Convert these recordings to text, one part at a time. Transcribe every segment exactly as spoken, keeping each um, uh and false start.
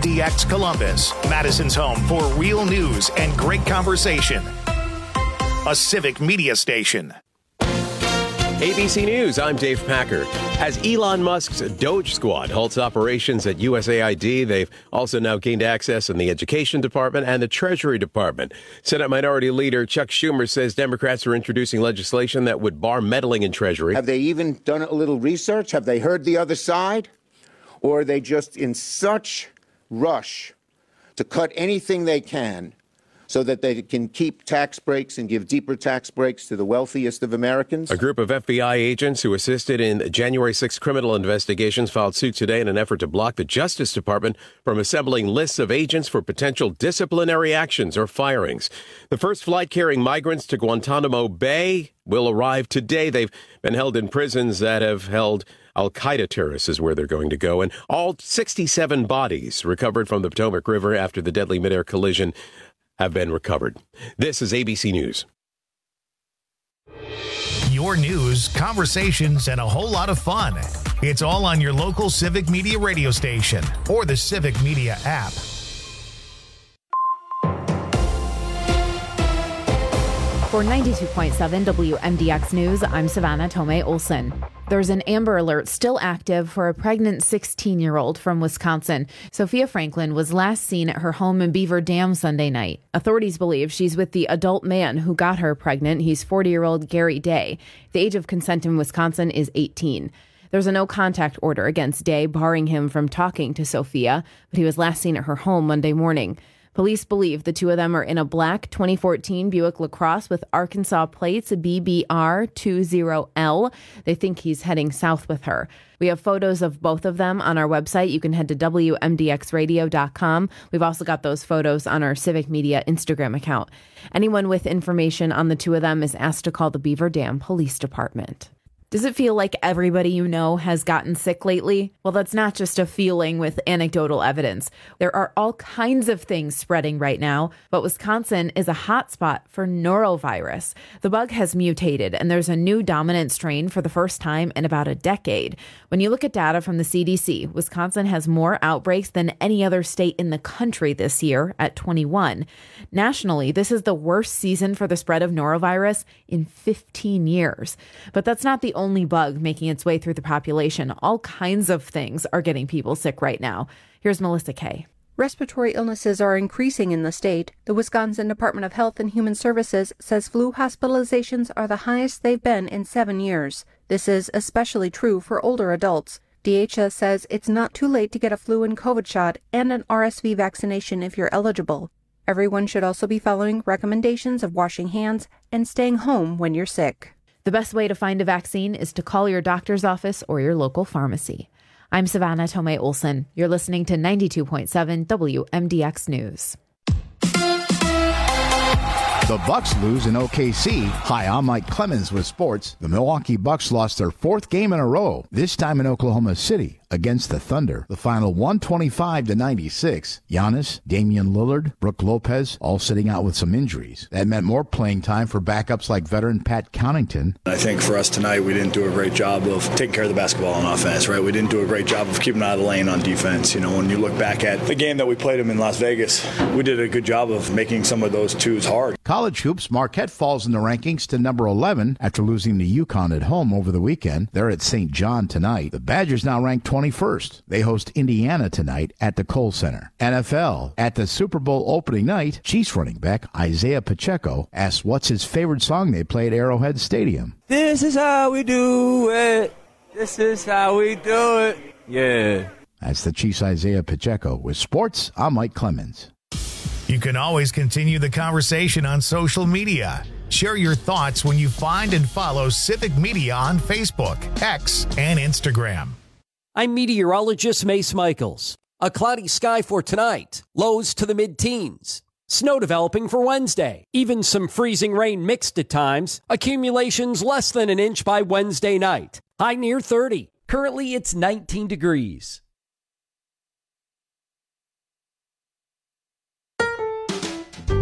D X Columbus, Madison's home for real news and great conversation. A civic media station. A B C News, I'm Dave Packer. As Elon Musk's Doge Squad halts operations at U S A I D, they've also now gained access in the Education Department and the Treasury Department. Senate Minority Leader Chuck Schumer says Democrats are introducing legislation that would bar meddling in Treasury. Have they even done a little research? Have they heard the other side? Or are they just in such rush to cut anything they can so that they can keep tax breaks and give deeper tax breaks to the wealthiest of Americans? A group of F B I agents who assisted in January sixth criminal investigations filed suit today in an effort to block the Justice Department from assembling lists of agents for potential disciplinary actions or firings. The first flight carrying migrants to Guantanamo Bay will arrive today. They've been held in prisons that have held Al-Qaeda terrorists is where they're going to go. And all sixty-seven bodies recovered from the Potomac River after the deadly midair collision have been recovered. This is A B C News. Your news, conversations, and a whole lot of fun. It's all on your local Civic Media radio station or the Civic Media app. For ninety-two point seven W M D X News, I'm Savannah Tomei Olson. There's an Amber Alert still active for a pregnant sixteen-year-old from Wisconsin. Sophia Franklin was last seen at her home in Beaver Dam Sunday night. Authorities believe she's with the adult man who got her pregnant. He's forty-year-old Gary Day. The age of consent in Wisconsin is eighteen. There's a no-contact order against Day, barring him from talking to Sophia, but he was last seen at her home Monday morning. Police believe the two of them are in a black twenty fourteen Buick LaCrosse with Arkansas plates B B R twenty L. They think he's heading south with her. We have photos of both of them on our website. You can head to W M D X radio dot com. We've also got those photos on our Civic Media Instagram account. Anyone with information on the two of them is asked to call the Beaver Dam Police Department. Does it feel like everybody you know has gotten sick lately? Well, that's not just a feeling with anecdotal evidence. There are all kinds of things spreading right now, but Wisconsin is a hotspot for norovirus. The bug has mutated, and there's a new dominant strain for the first time in about a decade. When you look at data from the C D C, Wisconsin has more outbreaks than any other state in the country this year at twenty-one. Nationally, this is the worst season for the spread of norovirus in fifteen years. But that's not the only bug making its way through the population. All kinds of things are getting people sick right now. Here's Melissa Kay. Respiratory illnesses are increasing in the state. The Wisconsin Department of Health and Human Services says flu hospitalizations are the highest they've been in seven years. This is especially true for older adults. D H S says it's not too late to get a flu and COVID shot and an R S V vaccination if you're eligible. Everyone should also be following recommendations of washing hands and staying home when you're sick. The best way to find a vaccine is to call your doctor's office or your local pharmacy. I'm Savannah Tomei Olson. You're listening to ninety-two point seven W M D X News. The Bucks lose in O K C. Hi, I'm Mike Clemens with sports. The Milwaukee Bucks lost their fourth game in a row, this time in Oklahoma City against the Thunder. The final one twenty-five to ninety-six. Giannis, Damian Lillard, Brook Lopez, all sitting out with some injuries. That meant more playing time for backups like veteran Pat Connaughton. I think for us tonight, we didn't do a great job of taking care of the basketball on offense, right? We didn't do a great job of keeping out of the lane on defense. You know, when you look back at the game that we played them in Las Vegas, we did a good job of making some of those twos hard. College hoops, Marquette falls in the rankings to number eleven after losing to UConn at home over the weekend. They're at Saint John tonight. The Badgers now ranked twenty-first. They host Indiana tonight at the Kohl Center. N F L, at the Super Bowl opening night, Chiefs running back Isaiah Pacheco asked what's his favorite song they play at Arrowhead Stadium. This is how we do it. This is how we do it. Yeah. That's the Chiefs' Isaiah Pacheco. With sports, I'm Mike Clemens. You can always continue the conversation on social media. Share your thoughts when you find and follow Civic Media on Facebook, X, and Instagram. I'm meteorologist Mace Michaels. A cloudy sky for tonight. Lows to the mid-teens. Snow developing for Wednesday. Even some freezing rain mixed at times. Accumulations less than an inch by Wednesday night. High near thirty. Currently it's nineteen degrees.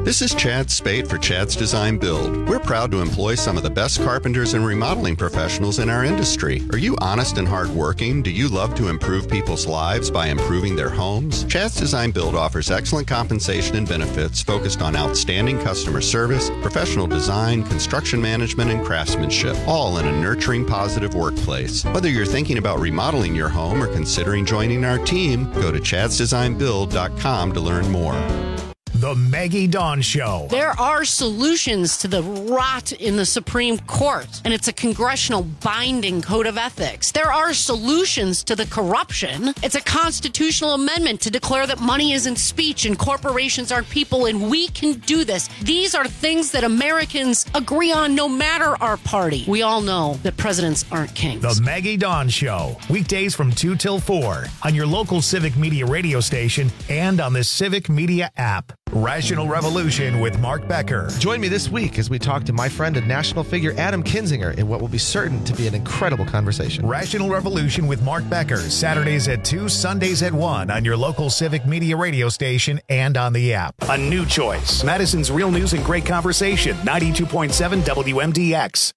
This is Chad Spade for Chad's Design Build. We're proud to employ some of the best carpenters and remodeling professionals in our industry. Are you honest and hardworking? Do you love to improve people's lives by improving their homes? Chad's Design Build offers excellent compensation and benefits focused on outstanding customer service, professional design, construction management, and craftsmanship, all in a nurturing, positive workplace. Whether you're thinking about remodeling your home or considering joining our team, go to chads design build dot com to learn more. The Maggie Dawn Show. There are solutions to the rot in the Supreme Court, and it's a congressional binding code of ethics. There are solutions to the corruption. It's a constitutional amendment to declare that money isn't speech and corporations aren't people, and we can do this. These are things that Americans agree on no matter our party. We all know that presidents aren't kings. The Maggie Dawn Show. Weekdays from two till four on your local Civic Media radio station and on the Civic Media app. Rational Revolution with Mark Becker. Join me this week as we talk to my friend and national figure Adam Kinzinger in what will be certain to be an incredible conversation. Rational Revolution with Mark Becker, Saturdays at two, Sundays at one on your local Civic Media radio station and on the app. A new choice. Madison's Real News and Great Conversation, ninety-two point seven W M D X.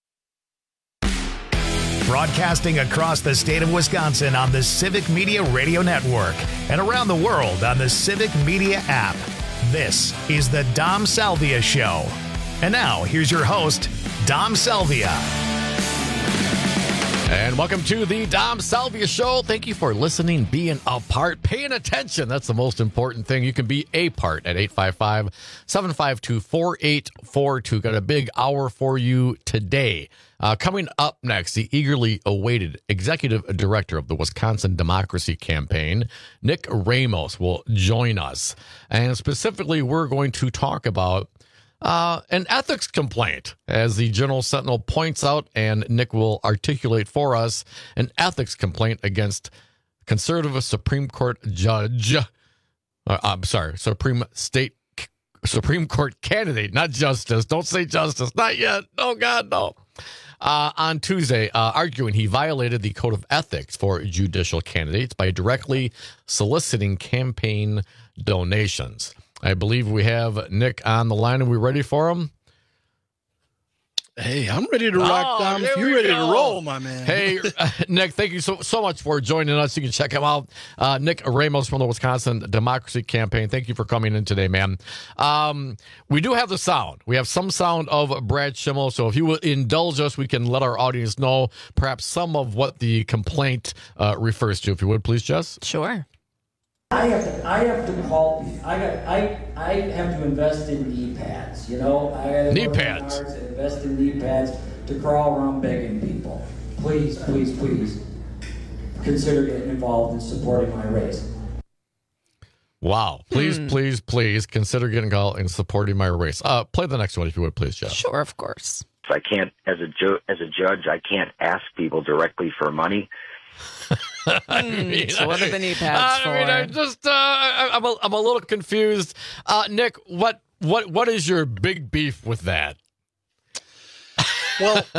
Broadcasting across the state of Wisconsin on the Civic Media Radio Network and around the world on the Civic Media app. This is the Dom Salvia Show. And now, here's your host, Dom Salvia. And welcome to the Dom Salvia Show. Thank you for listening, being a part, paying attention. That's the most important thing. You can be a part at eight five five, seven five two, four eight four two. Got a big hour for you today. Uh, coming up next, the eagerly awaited executive director of the Wisconsin Democracy Campaign, Nick Ramos, will join us. And specifically, we're going to talk about uh, an ethics complaint, as the General Sentinel points out, and Nick will articulate for us an ethics complaint against conservative Supreme Court judge. Uh, I'm sorry, Supreme State Supreme Court candidate, not justice. Don't say justice, not yet. Oh God, no. Uh, on Tuesday, uh, arguing he violated the code of ethics for judicial candidates by directly soliciting campaign donations. I believe we have Nick on the line. Are we ready for him? Hey, I'm ready to rock, oh, Dom. If you're ready go. to roll, my man. Hey, uh, Nick, thank you so so much for joining us. You can check him out. Uh, Nick Ramos from the Wisconsin Democracy Campaign. Thank you for coming in today, man. Um, we do have the sound. We have some sound of Brad Schimmel. So if you will indulge us, we can let our audience know perhaps some of what the complaint uh, refers to. If you would, please, Jess. Sure. I have to, I have to call, I got, I, I have to invest in knee pads, you know? I gotta knee work pads. hard to invest in knee pads to crawl around begging people. Please, please, please consider getting involved in supporting my race. Wow. Please, Hmm. please, please consider getting involved in supporting my race. Uh, play the next one if you would, please, Jeff. Sure, of course. I can't, as a ju- as a judge, I can't ask people directly for money. I mean, so what are the knee pads I for? mean, I just, uh, I, I'm, a, I'm a little confused. Uh, Nick, what, what, what is your big beef with that? Well,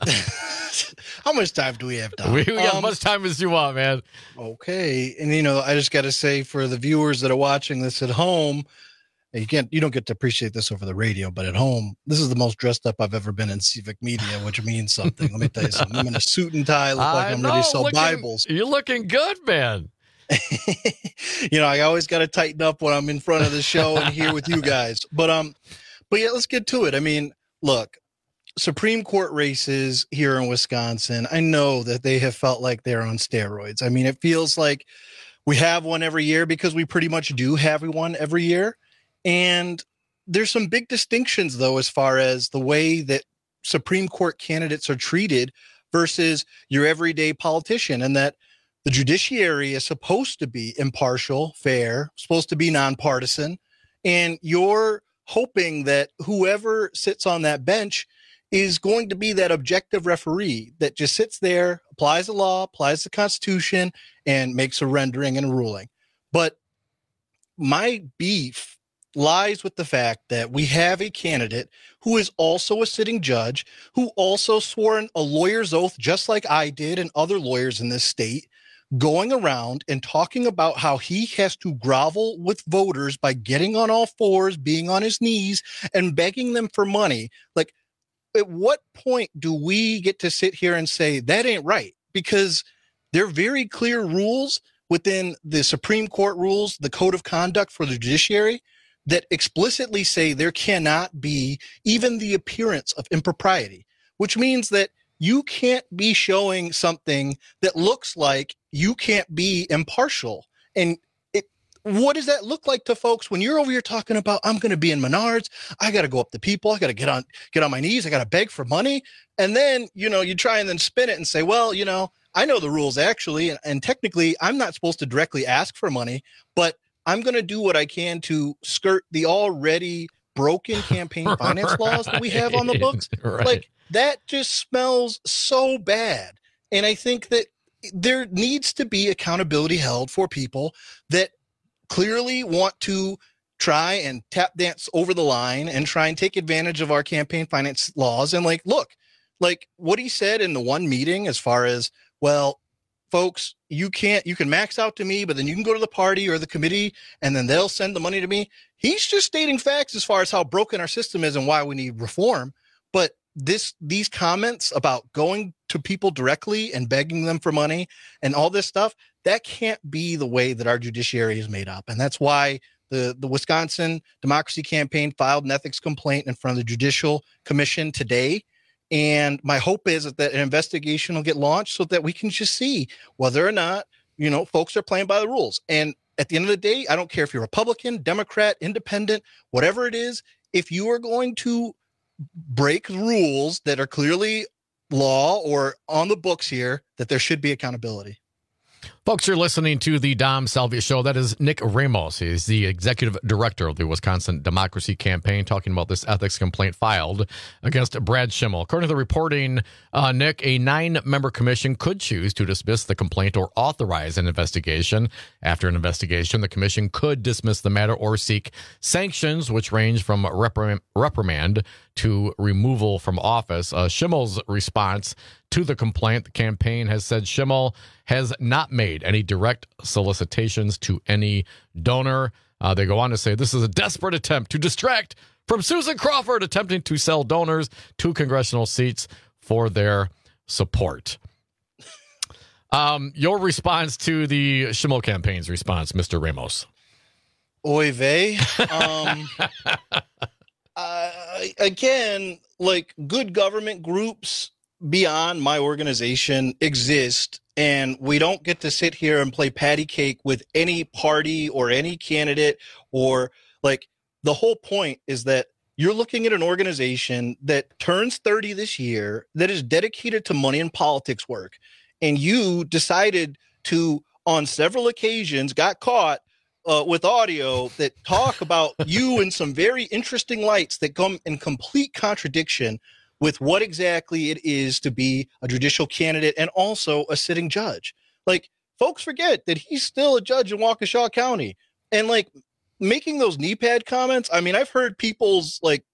how much time do we have, Dom? We, we got Um, as much time as you want, man. Okay, and you know, I just got to say for the viewers that are watching this at home, you can't, you don't get to appreciate this over the radio, but at home, this is the most dressed up I've ever been in Civic Media, which means something. Let me tell you something. I'm in a suit and tie, look like I I'm know, ready to sell looking- Bibles. You're looking good, man. You know, I always got to tighten up when I'm in front of the show and here with you guys. But um, but yeah, let's get to it. I mean, look, Supreme Court races here in Wisconsin, I know that they have felt like they're on steroids. I mean, it feels like we have one every year because we pretty much do have one every year. And there's some big distinctions, though, as far as the way that Supreme Court candidates are treated versus your everyday politician, and that the judiciary is supposed to be impartial, fair, supposed to be nonpartisan. And you're hoping that whoever sits on that bench is going to be that objective referee that just sits there, applies the law, applies the Constitution, and makes a rendering and a ruling. But my beef lies with the fact that we have a candidate who is also a sitting judge, who also swore a lawyer's oath, just like I did and other lawyers in this state, going around and talking about how he has to grovel with voters by getting on all fours, being on his knees, and begging them for money. Like, at what point do we get to sit here and say that ain't right? Because there are very clear rules within the Supreme Court rules, the Code of Conduct for the judiciary, that explicitly say there cannot be even the appearance of impropriety, which means that you can't be showing something that looks like you can't be impartial. And it, what does that look like to folks when you're over here talking about, I'm going to be in Menards, I got to go up to people, I got to get on, get on my knees, I got to beg for money. And then, you know, you try and then spin it and say, well, you know, I know the rules actually, and, and technically I'm not supposed to directly ask for money, but I'm going to do what I can to skirt the already broken campaign finance right. laws that we have on the books. Right. Like, that just smells so bad. And I think that there needs to be accountability held for people that clearly want to try and tap dance over the line and try and take advantage of our campaign finance laws. And like, look, like what he said in the one meeting, as far as, well, folks, you can't, you can max out to me, but then you can go to the party or the committee and then they'll send the money to me. He's just stating facts as far as how broken our system is and why we need reform. But this, these comments about going to people directly and begging them for money and all this stuff, that can't be the way that our judiciary is made up. And that's why the, the Wisconsin Democracy Campaign filed an ethics complaint in front of the Judicial Commission today. And my hope is that an investigation will get launched so that we can just see whether or not, you know, folks are playing by the rules. And at the end of the day, I don't care if you're Republican, Democrat, Independent, whatever it is, if you are going to break rules that are clearly law or on the books here, that there should be accountability. Folks, you're listening to the Dom Salvia Show. That is Nick Ramos. He's the executive director of the Wisconsin Democracy Campaign, talking about this ethics complaint filed against Brad Schimel. According to the reporting, uh, Nick, a nine-member commission could choose to dismiss the complaint or authorize an investigation. After an investigation, the commission could dismiss the matter or seek sanctions, which range from reprim- reprimand to removal from office. Uh, Schimel's response to the complaint, the campaign has said Schimel has not made any direct solicitations to any donor. Uh, they go on to say this is a desperate attempt to distract from Susan Crawford attempting to sell donors two congressional seats for their support. Um, your response to the Schimel campaign's response, Mister Ramos. Oy vey. Um, uh, again, like good government groups beyond my organization exist, and we don't get to sit here and play patty cake with any party or any candidate. Or like the whole point is that you're looking at an organization that turns thirty this year, that is dedicated to money and politics work, and you decided to, on several occasions, got caught uh, with audio that talk about you in some very interesting lights that come in complete contradiction with what exactly it is to be a judicial candidate and also a sitting judge. Like, folks forget that he's still a judge in Waukesha County. And like making those knee pad comments, I mean, I've heard people's like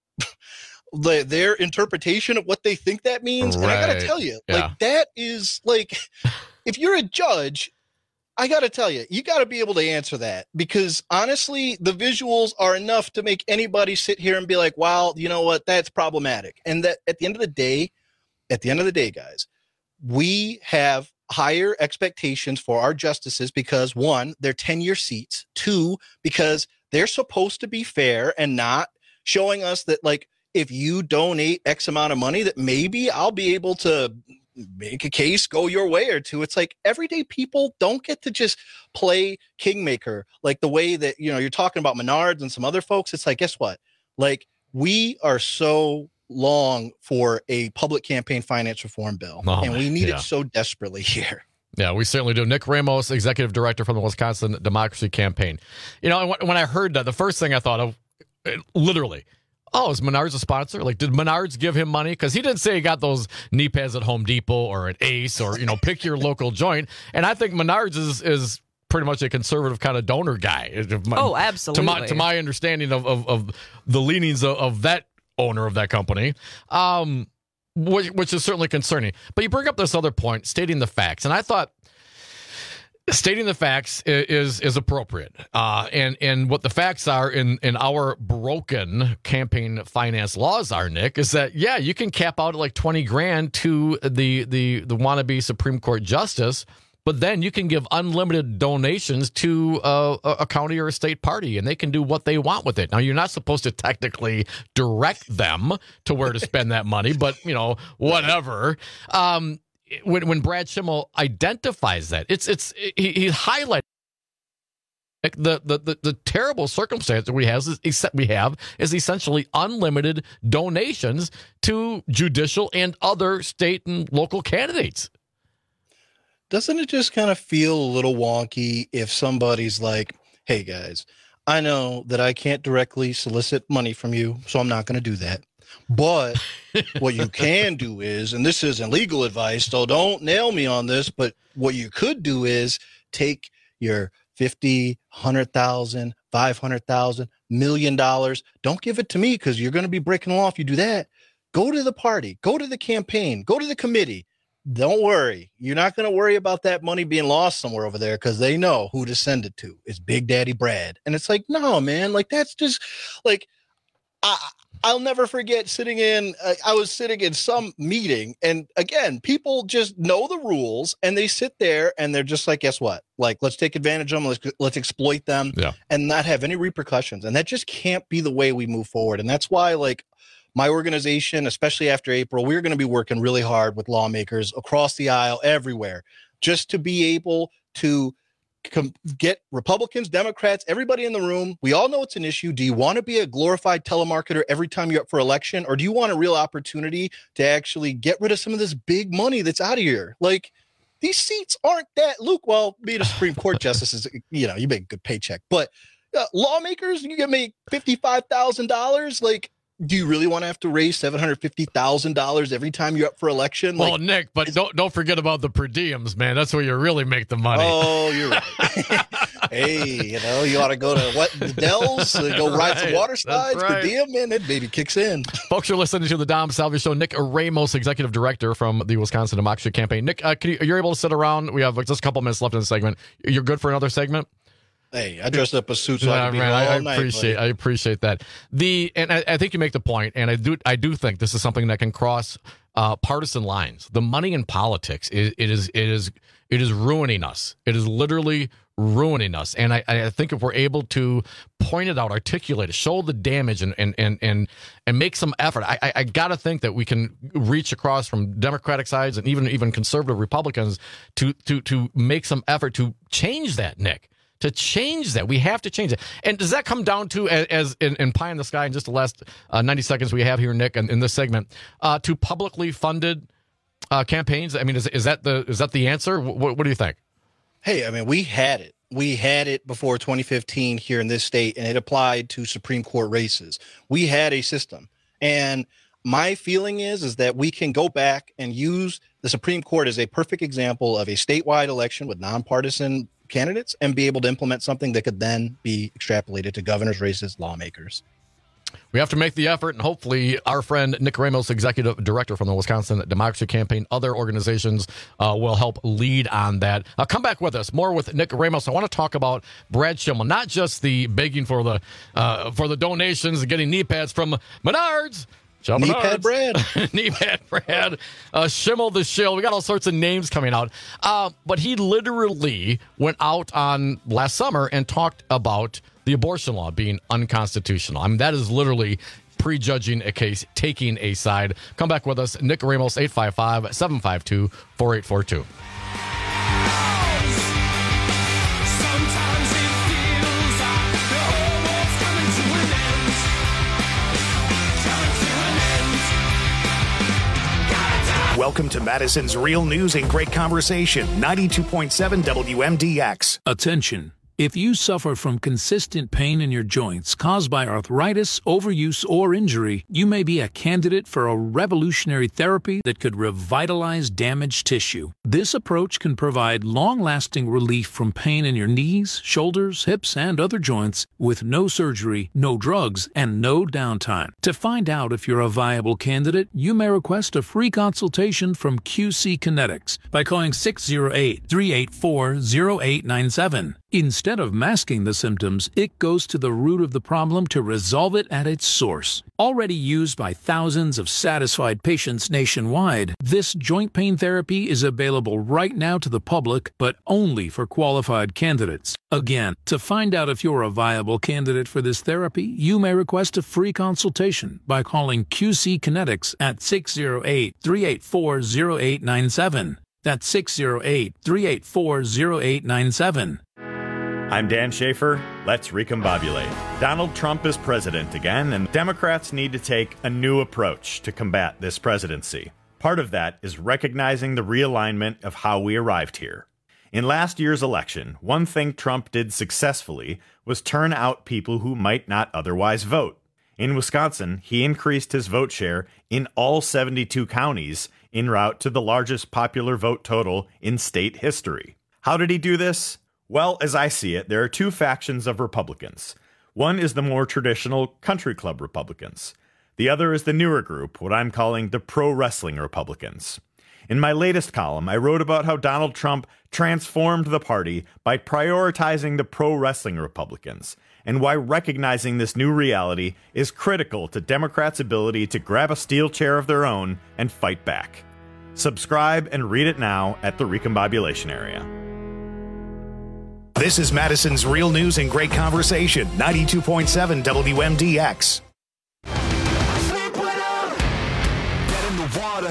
the, their interpretation of what they think that means. Right. And I gotta tell you, yeah. like that is like, if you're a judge, I got to tell you, you got to be able to answer that, because honestly, the visuals are enough to make anybody sit here and be like, wow, you know what, that's problematic. And that at the end of the day, at the end of the day, guys, we have higher expectations for our justices because one, they're ten-year seats. Two, because they're supposed to be fair and not showing us that, like, if you donate X amount of money, that maybe I'll be able to make a case go your way or two. It's like everyday people don't get to just play kingmaker like the way that, you know, you're talking about Menards and some other folks. It's like, guess what? Like, we are so long for a public campaign finance reform bill, oh, and we need yeah. it so desperately here. Yeah, we certainly do. Nick Ramos, executive director from the Wisconsin Democracy Campaign. You know, when I heard that, the first thing I thought of, literally, oh, is Menards a sponsor? Like, did Menards give him money? Because he didn't say he got those knee pads at Home Depot or at Ace or, you know, pick your local joint. And I think Menards is is pretty much a conservative kind of donor guy. Oh, absolutely. To my, to my understanding of, of, of the leanings of, of that owner of that company, um, which, which is certainly concerning. But you bring up this other point, stating the facts. And I thought, Stating the facts is is appropriate, uh, and and what the facts are in, in our broken campaign finance laws are, Nick, is that yeah, you can cap out at like twenty grand to the the the wannabe Supreme Court justice, but then you can give unlimited donations to a, a county or a state party, and they can do what they want with it. Now, you're not supposed to technically direct them to where to spend that money, but you know, whatever. Um, When when Brad Schimmel identifies that, it's it's he, he highlights the, the the the terrible circumstance that we have is we have is essentially unlimited donations to judicial and other state and local candidates. Doesn't it just kind of feel a little wonky if somebody's like, "Hey guys, I know that I can't directly solicit money from you, so I'm not going to do that. But what you can do is, and this isn't legal advice, so don't nail me on this, but what you could do is take your fifty, one hundred thousand, five hundred thousand, million dollars. Don't give it to me because you're going to be breaking the law if you do that. Go to the party, go to the campaign, go to the committee. Don't worry. You're not going to worry about that money being lost somewhere over there because they know who to send it to. It's Big Daddy Brad." And it's like, no, man, like that's just like, I, I'll never forget sitting in, uh, I was sitting in some meeting, and again, people just know the rules and they sit there and they're just like, guess what? Like, let's take advantage of them. Let's, let's exploit them yeah. and not have any repercussions. And that just can't be the way we move forward. And that's why, like, my organization, especially after April, we're going to be working really hard with lawmakers across the aisle, everywhere, just to be able to Com- get Republicans, Democrats, everybody in the room. We all know it's an issue. Do you want to be a glorified telemarketer every time you're up for election, or do you want a real opportunity to actually get rid of some of this big money that's out of here? Like, these seats aren't that, Luke, well, being a Supreme Court justice is, you know, you make a good paycheck, but uh, lawmakers, you can make fifty-five thousand dollars. Like, do you really want to have to raise seven hundred fifty thousand dollars every time you're up for election? Well, like, Nick, but don't don't forget about the per diems, man. That's where you really make the money. Oh, you're right. Hey, you know, you ought to go to what the Dells, uh, go ride some water slides, right. per diem, man, that baby kicks in. Folks, you're listening to the Dom Salvia Show. Nick Ramos, Executive Director from the Wisconsin Democracy Campaign. Nick, uh, can you, you're able to sit around? We have just a couple minutes left in the segment. You're good for another segment? Hey, I dressed up a suit so yeah, I can be man, here all I, I night. appreciate, buddy. I appreciate that. The and I, I think you make the point, and I do, I do think this is something that can cross uh, partisan lines. The money in politics, it, it is, it is, it is ruining us. It is literally ruining us. And I, I think if we're able to point it out, articulate it, show the damage, and and and and, and make some effort, I, I, I got to think that we can reach across from Democratic sides and even even conservative Republicans to to to make some effort to change that, Nick. To change that. We have to change it. And does that come down to, as, as in, in pie in the sky, in just the last uh, ninety seconds we have here, Nick, in, in this segment, uh, to publicly funded uh, campaigns? I mean, is is that the is that the answer? What, what do you think? Hey, I mean, we had it. We had it before twenty fifteen here in this state, and it applied to Supreme Court races. We had a system. And my feeling is, is that we can go back and use the Supreme Court as a perfect example of a statewide election with nonpartisan candidates and be able to implement something that could then be extrapolated to governors' races, lawmakers. We have to make the effort, and hopefully our friend Nick Ramos, Executive Director from the Wisconsin Democracy Campaign, other organizations uh, will help lead on that. Uh, come back with us. More with Nick Ramos. I want to talk about Brad Schimmel, not just the begging for the uh, for the donations and getting knee pads from Menards. Knee pad Brad. Knee pad Brad. Uh, Schimmel the Shill. We got all sorts of names coming out. Uh, but he literally went out on last summer and talked about the abortion law being unconstitutional. I mean, that is literally prejudging a case, taking a side. Come back with us. Nick Ramos, eight five five, seven five two, four eight four two. Welcome to Madison's Real News and Great Conversation, ninety-two point seven W M D X. Attention. If you suffer from consistent pain in your joints caused by arthritis, overuse, or injury, you may be a candidate for a revolutionary therapy that could revitalize damaged tissue. This approach can provide long-lasting relief from pain in your knees, shoulders, hips, and other joints with no surgery, no drugs, and no downtime. To find out if you're a viable candidate, you may request a free consultation from Q C Kinetics by calling six oh eight, three eight four, oh eight nine seven. Instead of masking the symptoms, it goes to the root of the problem to resolve it at its source. Already used by thousands of satisfied patients nationwide, this joint pain therapy is available right now to the public, but only for qualified candidates. Again, to find out if you're a viable candidate for this therapy, you may request a free consultation by calling Q C Kinetics at six oh eight, three eight four, oh eight nine seven. That's six oh eight, three eight four, oh eight nine seven. I'm Dan Schaefer. Let's recombobulate. Donald Trump is president again, and Democrats need to take a new approach to combat this presidency. Part of that is recognizing the realignment of how we arrived here. In last year's election, one thing Trump did successfully was turn out people who might not otherwise vote. In Wisconsin, he increased his vote share in all seventy-two counties en route to the largest popular vote total in state history. How did he do this? Well, as I see it, there are two factions of Republicans. One is the more traditional country club Republicans. The other is the newer group, what I'm calling the pro-wrestling Republicans. In my latest column, I wrote about how Donald Trump transformed the party by prioritizing the pro-wrestling Republicans, and why recognizing this new reality is critical to Democrats' ability to grab a steel chair of their own and fight back. Subscribe and read it now at the Recombobulation Area. This is Madison's Real News and Great Conversation, ninety-two point seven W M D X. Get in the water,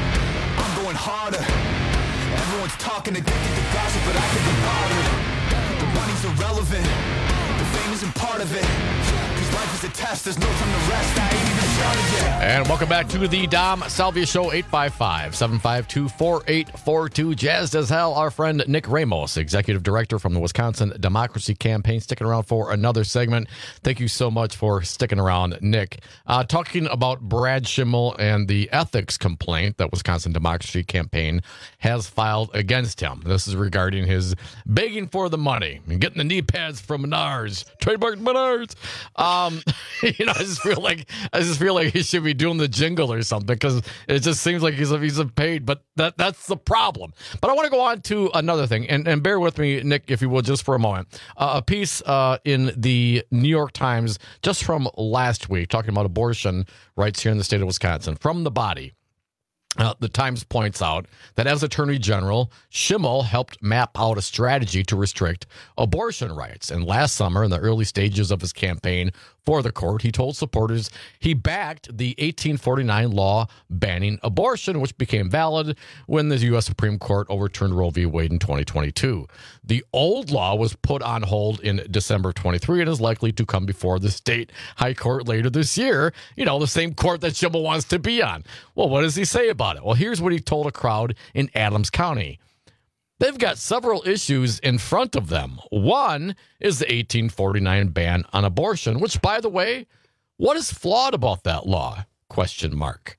I'm going harder. Everyone's talking, addicted to gossip, but I can be bothered. The money's irrelevant, the fame isn't part of it. Cause life is a test, there's no time to rest, I ain't even started yet. And welcome back to the Dom Salvia Show, eight five five, seven five two, four eight four two. Jazzed as hell, our friend Nick Ramos, Executive Director from the Wisconsin Democracy Campaign, sticking around for another segment. Thank you so much for sticking around, Nick. Uh, talking about Brad Schimel and the ethics complaint that Wisconsin Democracy Campaign has filed against him. This is regarding his begging for the money and getting the knee pads from Menards, trademark Menards. Um, you know, I just feel like I just feel like he should be doing the jingle or something, because it just seems like he's a, he's a paid, but that that's the problem. But I want to go on to another thing, and, and bear with me, Nick, if you will, just for a moment. Uh, a piece uh, in the New York Times just from last week talking about abortion rights here in the state of Wisconsin. From the body. Uh, the Times points out that as Attorney General, Schimel helped map out a strategy to restrict abortion rights. And last summer, in the early stages of his campaign for the court, he told supporters he backed the eighteen forty-nine law banning abortion, which became valid when the U S Supreme Court overturned Roe v. Wade in twenty twenty-two. The old law was put on hold in December twenty-three and is likely to come before the state high court later this year, you know, the same court that Schimel wants to be on. Well, what does he say about it? Well, here's what he told a crowd in Adams County. They've got several issues in front of them. One is the eighteen forty-nine ban on abortion, which, by the way, what is flawed about that law? Question mark.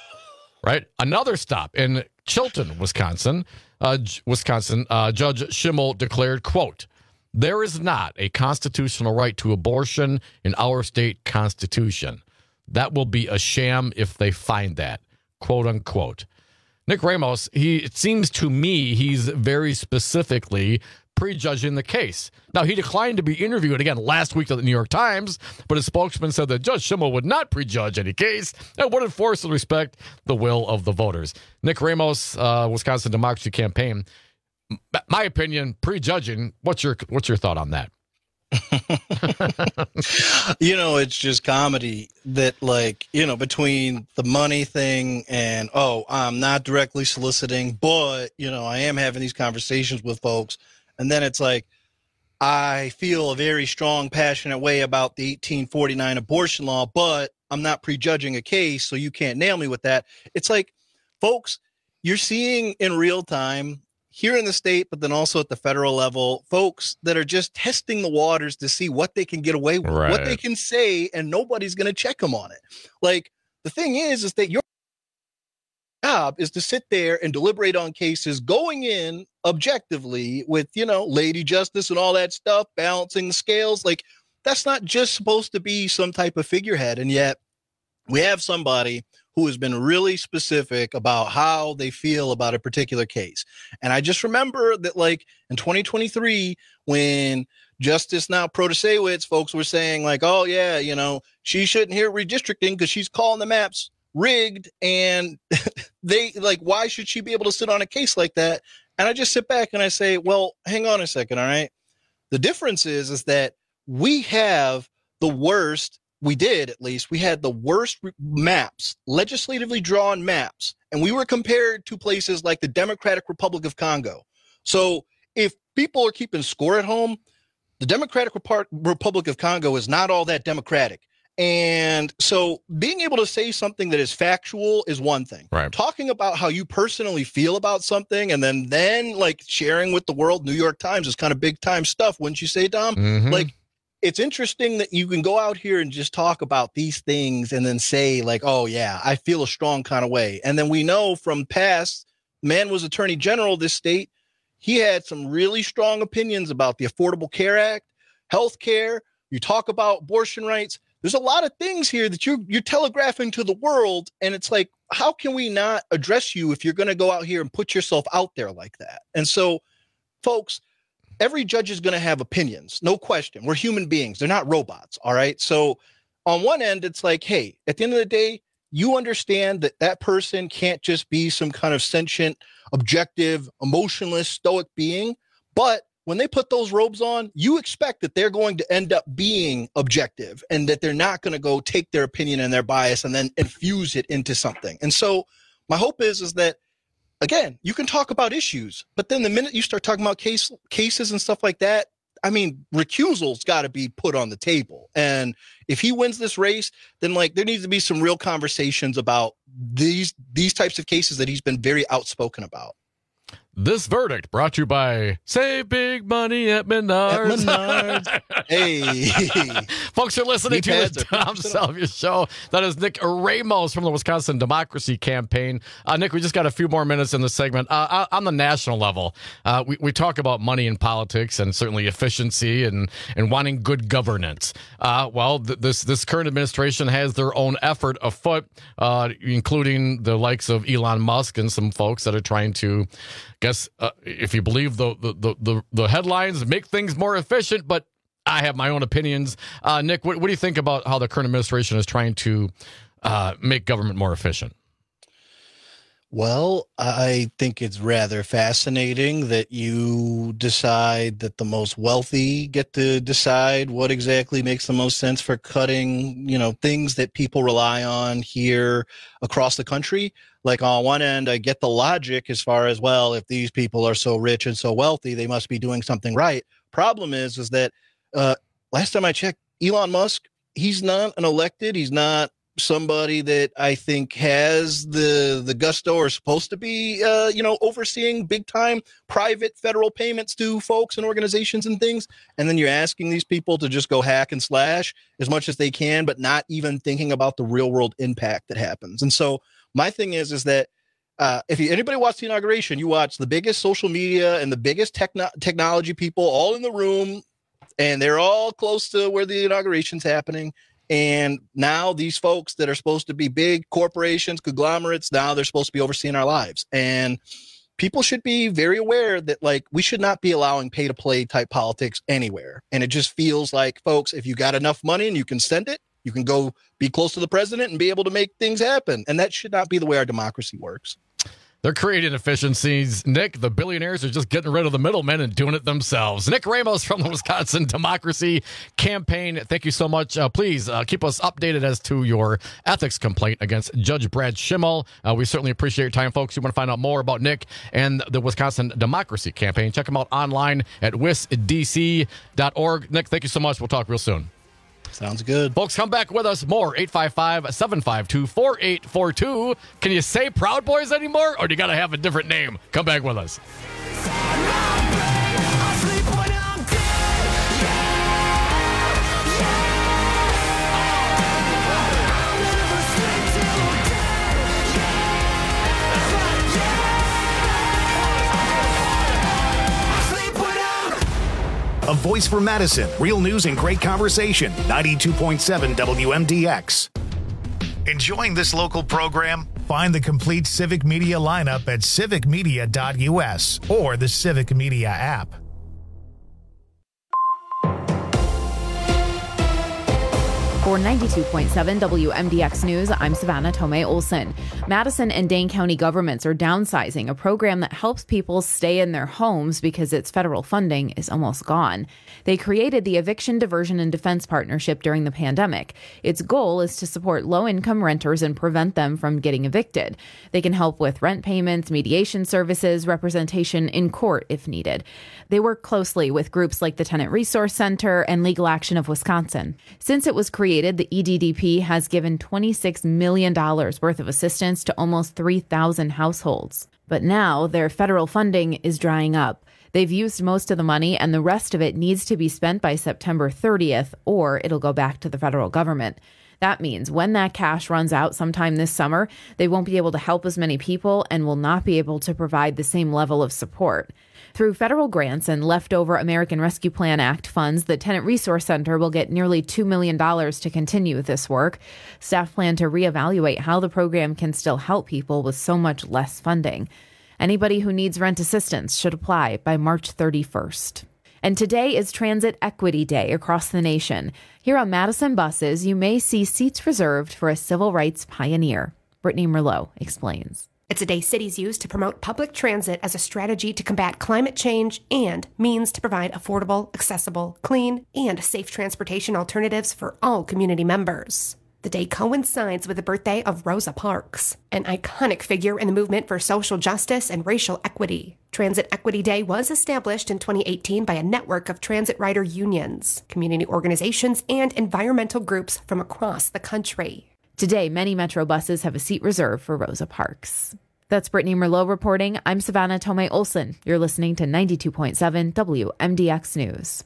Right? Another stop in Chilton, Wisconsin. Uh, Wisconsin, uh, Judge Schimel declared, quote, "There is not a constitutional right to abortion in our state constitution. That will be a sham if they find that," quote unquote. Nick Ramos, he it seems to me he's very specifically prejudging the case. Now, he declined to be interviewed again last week at the New York Times, but his spokesman said that Judge Schimel would not prejudge any case and would enforce and respect the will of the voters. Nick Ramos, uh, Wisconsin Democracy Campaign, my opinion, prejudging. What's your what's your thought on that? You know, it's just comedy that, like, you know, between the money thing and, oh, I'm not directly soliciting, but, you know, I am having these conversations with folks. And then it's like, I feel a very strong, passionate way about the eighteen forty-nine abortion law, but I'm not prejudging a case, so you can't nail me with that. It's like, folks, you're seeing in real time here in the state, but then also at the federal level, folks that are just testing the waters to see what they can get away with, Right. what they can say, and nobody's going to check them on it. Like, the thing is, is that your job is to sit there and deliberate on cases going in objectively with, you know, Lady Justice and all that stuff, balancing the scales. Like, that's not just supposed to be some type of figurehead. And yet we have somebody who has been really specific about how they feel about a particular case. And I just remember that, like, in twenty twenty-three, when Justice now Protasewicz folks were saying, like, oh, yeah, you know, she shouldn't hear redistricting because she's calling the maps rigged. And they, like, why should she be able to sit on a case like that? And I just sit back and I say, well, hang on a second. All right. The difference is, is that we have the worst. We did, at least, we had the worst maps, legislatively drawn maps, and we were compared to places like the Democratic Republic of Congo. So if people are keeping score at home, the Democratic Rep- Republic of Congo is not all that democratic. And so being able to say something that is factual is one thing. Right. Talking about how you personally feel about something and then, then like sharing with the world, New York Times is kind of big time stuff, wouldn't you say, Dom? Mm-hmm. Like, it's interesting that you can go out here and just talk about these things and then say, like, oh, yeah, I feel a strong kind of way. And then we know from past, man was Attorney General of this state. He had some really strong opinions about the Affordable Care Act, health care. You talk about abortion rights. There's a lot of things here that you're, you're telegraphing to the world. And it's like, how can we not address you if you're going to go out here and put yourself out there like that? And so, folks, every judge is going to have opinions, no question. We're human beings. They're not robots, all right? So on one end, it's like, hey, at the end of the day, you understand that that person can't just be some kind of sentient, objective, emotionless, stoic being. But when they put those robes on, you expect that they're going to end up being objective and that they're not going to go take their opinion and their bias and then infuse it into something. And so my hope is, is that, again, you can talk about issues, but then the minute you start talking about case cases and stuff like that, I mean, recusal's got to be put on the table. And if he wins this race, then like there needs to be some real conversations about these these types of cases that he's been very outspoken about. This verdict brought to you by Save Big Money at Menards. At Menards. Hey. Folks, you're listening to Pads the Tom Salvia Show. That is Nick Ramos from the Wisconsin Democracy Campaign. Uh, Nick, we just got a few more minutes in the segment. Uh, on the national level, uh, we, we talk about money in politics and certainly efficiency and, and wanting good governance. Uh, well, th- this, this current administration has their own effort afoot, uh, including the likes of Elon Musk and some folks that are trying to, guess, uh, if you believe the, the, the, the headlines, make things more efficient, but I have my own opinions. Uh, Nick, what, what do you think about how the current administration is trying to uh, make government more efficient? Well, I think it's rather fascinating that you decide that the most wealthy get to decide what exactly makes the most sense for cutting, you know, things that people rely on here across the country. Like on one end, I get the logic as far as, well, if these people are so rich and so wealthy, they must be doing something right. Problem is, is that uh, last time I checked, Elon Musk, he's not an elected, he's not somebody that I think has the the gusto or supposed to be, uh, you know, overseeing big time private federal payments to folks and organizations and things. And then you're asking these people to just go hack and slash as much as they can, but not even thinking about the real world impact that happens. And so my thing is, is that uh, if you, anybody watched the inauguration, you watch the biggest social media and the biggest techno- technology people all in the room, and they're all close to where the inauguration's happening. And now these folks that are supposed to be big corporations, conglomerates, now they're supposed to be overseeing our lives. And people should be very aware that, like, we should not be allowing pay to play type politics anywhere. And it just feels like, folks, if you got enough money and you can send it, you can go be close to the president and be able to make things happen. And that should not be the way our democracy works. They're creating efficiencies. Nick, the billionaires are just getting rid of the middlemen and doing it themselves. Nick Ramos from the Wisconsin Democracy Campaign. Thank you so much. Uh, please uh, keep us updated as to your ethics complaint against Judge Brad Schimmel. Uh, we certainly appreciate your time, folks. You want to find out more about Nick and the Wisconsin Democracy Campaign, check them out online at wis d c dot org. Nick, thank you so much. We'll talk real soon. Sounds good. Folks, come back with us more. eight five five, seven five two, four eight four two. Can you say Proud Boys anymore, or do you got to have a different name? Come back with us. voice for Madison. Real news and great conversation. ninety-two point seven W M D X. Enjoying this local program? Find the complete Civic Media lineup at civic media dot U S or the Civic Media app. For ninety-two point seven W M D X News, I'm Savannah Tomei Olson. Madison and Dane County governments are downsizing a program that helps people stay in their homes because its federal funding is almost gone. They created the Eviction Diversion and Defense Partnership during the pandemic. Its goal is to support low-income renters and prevent them from getting evicted. They can help with rent payments, mediation services, representation in court if needed. They work closely with groups like the Tenant Resource Center and Legal Action of Wisconsin. Since it was created, the E D D P has given twenty-six million dollars worth of assistance to almost three thousand households. But now their federal funding is drying up. They've used most of the money, and the rest of it needs to be spent by September thirtieth, or it'll go back to the federal government. That means when that cash runs out sometime this summer, they won't be able to help as many people and will not be able to provide the same level of support. Through federal grants and leftover American Rescue Plan Act funds, the Tenant Resource Center will get nearly two million dollars to continue this work. Staff plan to reevaluate how the program can still help people with so much less funding. Anybody who needs rent assistance should apply by March thirty-first. And today is Transit Equity Day across the nation. Here on Madison buses, you may see seats reserved for a civil rights pioneer. Brittany Merlot explains. It's a day cities use to promote public transit as a strategy to combat climate change and means to provide affordable, accessible, clean, and safe transportation alternatives for all community members. The day coincides with the birthday of Rosa Parks, an iconic figure in the movement for social justice and racial equity. Transit Equity Day was established in twenty eighteen by a network of transit rider unions, community organizations, and environmental groups from across the country. Today, many Metro buses have a seat reserved for Rosa Parks. That's Brittany Merlot reporting. I'm Savannah Tomei Olson. You're listening to ninety-two point seven W M D X News.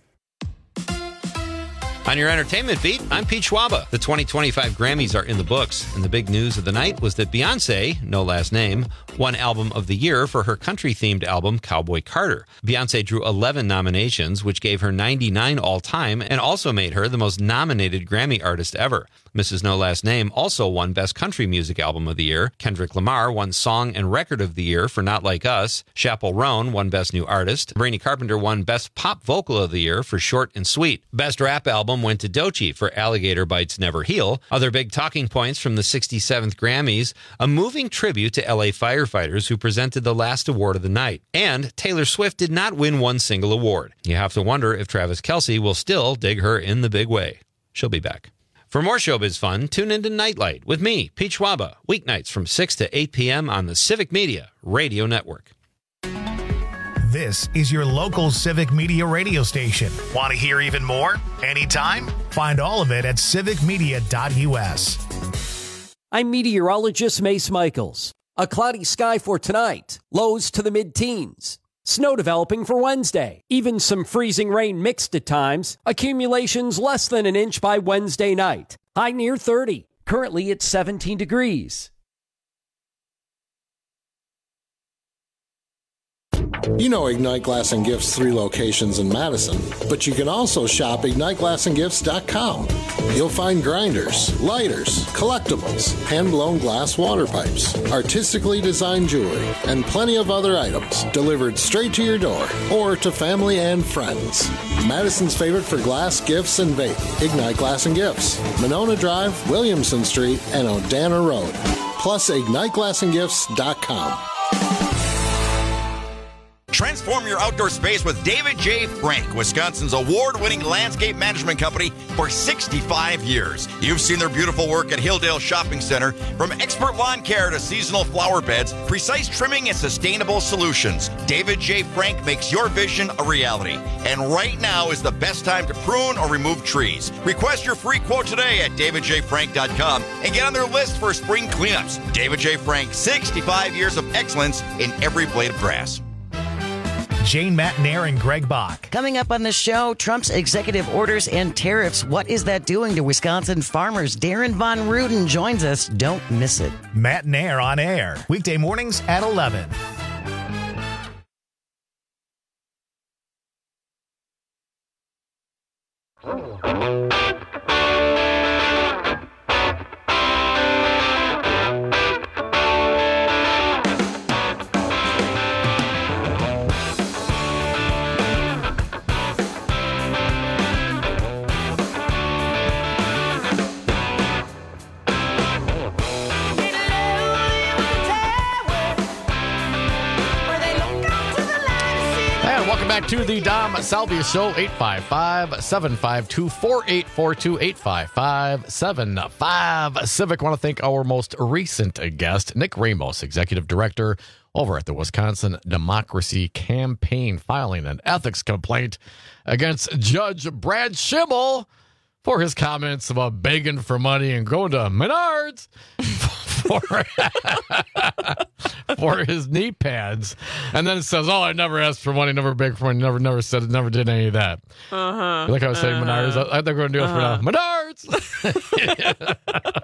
On your entertainment beat, I'm Pete Schwaba. The twenty twenty-five Grammys are in the books, and the big news of the night was that Beyoncé, no last name, won Album of the Year for her country-themed album Cowboy Carter. Beyoncé drew eleven nominations, which gave her ninety-nine all-time, and also made her the most nominated Grammy artist ever. Missus No Last Name also won Best Country Music Album of the Year. Kendrick Lamar won Song and Record of the Year for Not Like Us. Chappell Roan won Best New Artist. Sabrina Carpenter won Best Pop Vocal of the Year for Short and Sweet. Best Rap Album went to Doechii for Alligator Bites Never Heal. Other big talking points from the sixty-seventh Grammys, a moving tribute to L A firefighters who presented the last award of the night. And Taylor Swift did not win one single award. You have to wonder if Travis Kelce will still dig her in the big way. She'll be back. For more showbiz fun, tune into Nightlight with me, Pete Schwaba, weeknights from six to eight p.m. on the Civic Media Radio Network. This is your local Civic Media radio station. Want to hear even more? Anytime? Find all of it at civic media dot U S. I'm meteorologist Mace Michaels. A cloudy sky for tonight, lows to the mid-teens. Snow developing for Wednesday. Even some freezing rain mixed at times. Accumulations less than an inch by Wednesday night. High near thirty. Currently it's seventeen degrees. You know Ignite Glass and Gifts' three locations in Madison, but you can also shop ignite glass and gifts dot com. You'll find grinders, lighters, collectibles, hand-blown glass water pipes, artistically designed jewelry, and plenty of other items delivered straight to your door or to family and friends. Madison's favorite for glass, gifts, and vape, Ignite Glass and Gifts, Monona Drive, Williamson Street, and Odana Road. Plus ignite glass and gifts dot com. Transform your outdoor space with David J. Frank, Wisconsin's award-winning landscape management company for sixty-five years. You've seen their beautiful work at Hilldale Shopping Center. From expert lawn care to seasonal flower beds, precise trimming and sustainable solutions, David J. Frank makes your vision a reality. And right now is the best time to prune or remove trees. Request your free quote today at david j frank dot com and get on their list for spring cleanups. David J. Frank, sixty-five years of excellence in every blade of grass. Jane Matnair and Greg Bach. Coming up on the show, Trump's executive orders and tariffs. What is that doing to Wisconsin farmers? Darren Von Ruden joins us. Don't miss it. Matnair on air. Weekday mornings at eleven. back to the Dom Salvia Show, eight five five, seven five two, four eight four two, eight five five, seven five Civic. I want to thank our most recent guest, Nick Ramos, Executive Director over at the Wisconsin Democracy Campaign, filing an ethics complaint against Judge Brad Schimmel for his comments about begging for money and going to Menards for, for his knee pads. And then it says, oh, I never asked for money, never begged for money, never, never said, never did any of that. Uh-huh. Like I was saying, uh-huh. Menards. I, I think we're going to do it uh-huh. for now. Menards!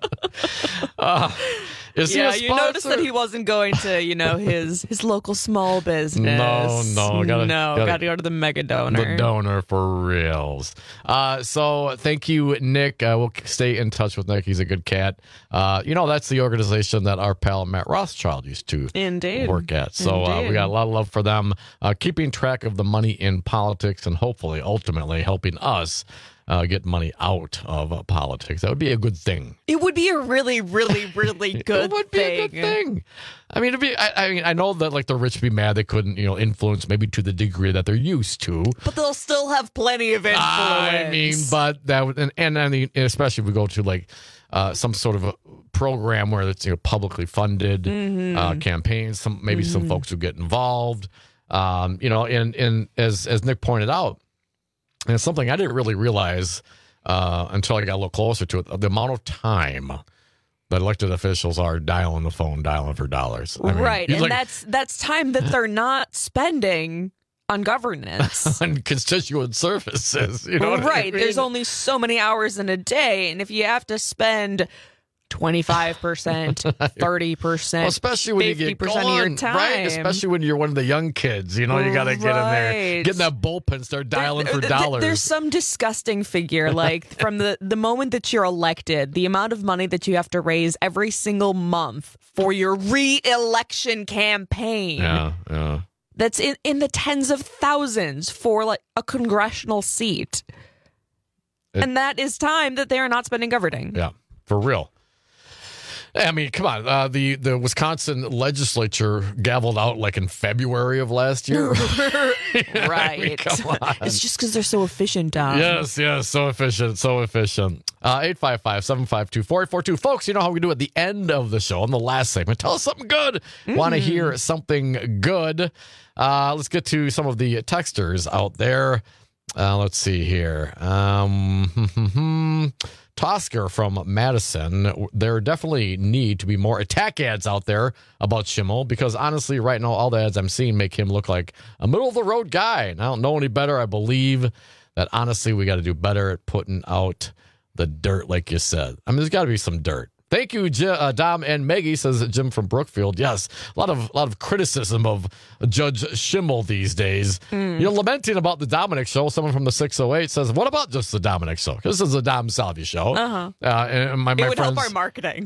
uh, Is yeah, he a you noticed that he wasn't going to, you know, his his local small business. No, no, gotta, no, gotta, gotta go to the mega donor. The donor for reals. Uh, so thank you, Nick. Uh, we'll stay in touch with Nick. He's a good cat. Uh, you know, that's the organization that our pal Matt Rothschild used to Indeed. work at. So uh, we got a lot of love for them, uh, keeping track of the money in politics and hopefully, ultimately, helping us Uh, get money out of uh, politics. That would be a good thing. It would be a really, really, really good It would be thing. a good thing. I mean, it'd be, I, I mean, I know that like the rich be mad they couldn't, you know, influence maybe to the degree that they're used to. But they'll still have plenty of influence. I mean, but that would, and, and I mean, especially if we go to like uh, some sort of a program where it's, you know, publicly funded Mm-hmm. uh, campaigns. Some maybe Mhm. some folks who get involved. Um, you know, and and as as Nick pointed out. And it's something I didn't really realize uh, until I got a little closer to it. The amount of time that elected officials are dialing the phone, dialing for dollars. I mean, right. And like, that's that's time that they're not spending on governance. on constituent services. You know what right. I mean? There's only so many hours in a day. And if you have to spend twenty-five percent, thirty percent, well, especially when you get fifty percent going, of your time. right? Especially when you're one of the young kids, you know, you got to get in there, Right. get in that bullpen, start dialing There- for there- dollars. There's some disgusting figure, like from the, the moment that you're elected, the amount of money that you have to raise every single month for your re-election campaign. yeah, yeah. That's in, in the tens of thousands for like a congressional seat. It- and that is time that they are not spending governing. Yeah, for real. I mean, come on. Uh, the, the Wisconsin legislature gavelled out like in February of last year. Right. I mean, come on. It's just because they're so efficient, Dom. Yes, yes. So efficient. So efficient. Uh, eight five five, seven five two, four eight four two. Folks, you know how we do at the end of the show, on the last segment. Tell us something good. Mm-hmm. Want to hear something good? Uh, let's get to some of the texters out there. Uh, let's see here. Um, Tosker from Madison. There definitely need to be more attack ads out there about Schimmel because honestly, right now, all the ads I'm seeing make him look like a middle of the road guy. And I don't know any better. I believe that honestly, we got to do better at putting out the dirt, like you said. I mean, there's got to be some dirt. Thank you, J- uh, Dom and Maggie, says Jim from Brookfield. Yes, a lot of a lot of criticism of Judge Schimmel these days. Mm. You're lamenting about the Dominic Show. Someone from the six oh eight says, what about just the Dominic Show? This is the Dom Salvia Show. Uh-huh. Uh, and my, my it would friends, help our marketing.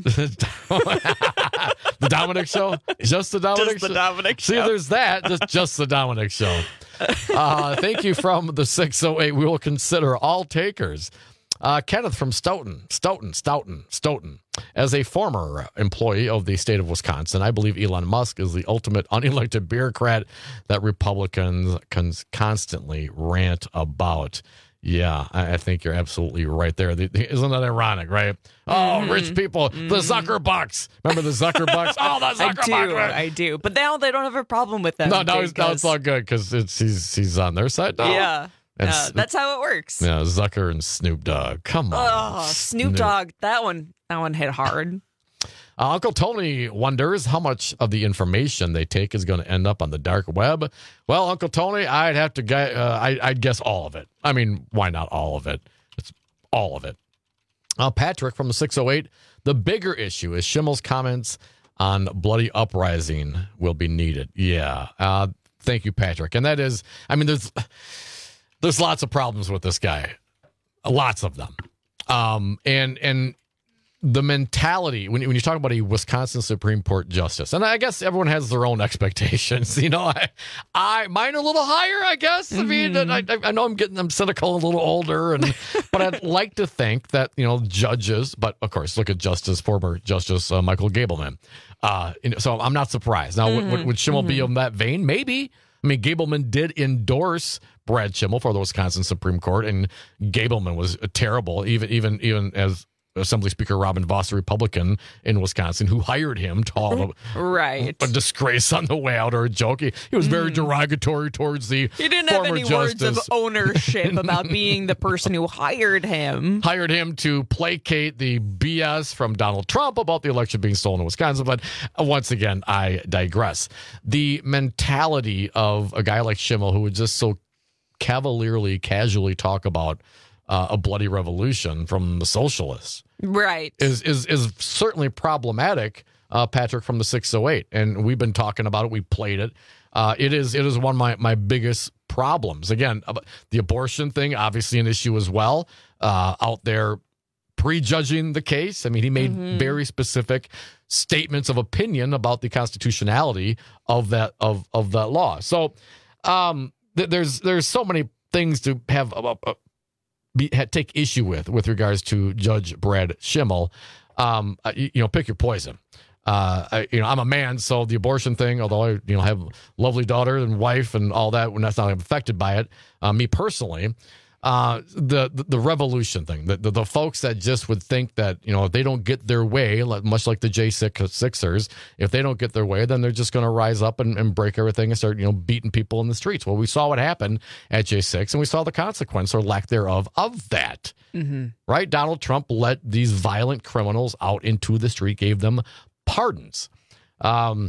the Dominic Show? Just the Dominic Just Show? the Dominic See, Show. there's that. Just, just the Dominic Show. Uh, thank you from the six oh eight. We will consider all takers. Uh, Kenneth from Stoughton, Stoughton, Stoughton, Stoughton. As a former employee of the state of Wisconsin, I believe Elon Musk is the ultimate unelected bureaucrat that Republicans cons- constantly rant about. Yeah, I, I think you're absolutely right there. The, the, isn't that ironic, right? Oh, Mm-hmm. rich people, mm-hmm. the Zucker bucks. Remember the Zucker bucks? Oh, the Zucker I do, bucks. I do. But now they don't have a problem with them. No, now, it's, now because- it's all good because it's he's he's on their side now. Yeah. And Uh, S- that's how it works. Yeah, Zucker and Snoop Dogg. Come on. Oh, Snoop Dogg, that one, that one hit hard. Uh, Uncle Tony wonders how much of the information they take is going to end up on the dark web. Well, Uncle Tony, I'd have to gu- uh, I, I'd guess all of it. I mean, why not all of it? It's all of it. Uh, Patrick from the six oh eight, the bigger issue is Schimmel's comments on bloody uprising will be needed. Yeah. Uh, thank you, Patrick. And that is, I mean, there's there's lots of problems with this guy. Lots of them. Um, and, and, the mentality when, when you talk about a Wisconsin Supreme Court justice, and I guess everyone has their own expectations. You know, I, I mine are a little higher, I guess. Mm-hmm. I mean, I, I know I'm getting, I'm cynical, a little older, and but I'd like to think that you know judges, but of course, look at Justice former Justice uh, Michael Gableman. Uh, you know, so I'm not surprised. Now, mm-hmm. would, would Schimmel mm-hmm. be in that vein? Maybe. I mean, Gableman did endorse Brad Schimmel for the Wisconsin Supreme Court, and Gableman was terrible, even even even as Assembly Speaker Robin Voss, a Republican in Wisconsin, who hired him to haul a, right. a disgrace on the way out or a joke. He, he was very mm. derogatory towards the He didn't former have any justice. words of ownership about being the person who hired him. Hired him to placate the B S from Donald Trump about the election being stolen in Wisconsin. But once again, I digress. The mentality of a guy like Schimmel, who would just so cavalierly, casually talk about uh, a bloody revolution from the socialists, right, is is is certainly problematic, uh, Patrick, from the six oh eight. And we've been talking about it. We played it. Uh, it is it is one of my, my biggest problems. Again, the abortion thing, obviously an issue as well, uh, out there prejudging the case. I mean, he made mm-hmm. very specific statements of opinion about the constitutionality of that of of that law. So um, th- there's there's so many things to have uh, uh, be, ha, take issue with with regards to Judge Brad Schimmel. Um, uh, you, you know, pick your poison. Uh, I, you know, I'm a man, so the abortion thing, although I, you know, have a lovely daughter and wife and all that, when that's not affected by it. Uh, me personally, uh, the, the the revolution thing, the, the the folks that just would think that, you know, if they don't get their way, like, much like the J Sixers, if they don't get their way, then they're just going to rise up and, and break everything and start, you know, beating people in the streets. Well, we saw what happened at J six, and we saw the consequence or lack thereof of that. Mm-hmm. Right? Donald Trump let these violent criminals out into the street, gave them pardons. Um,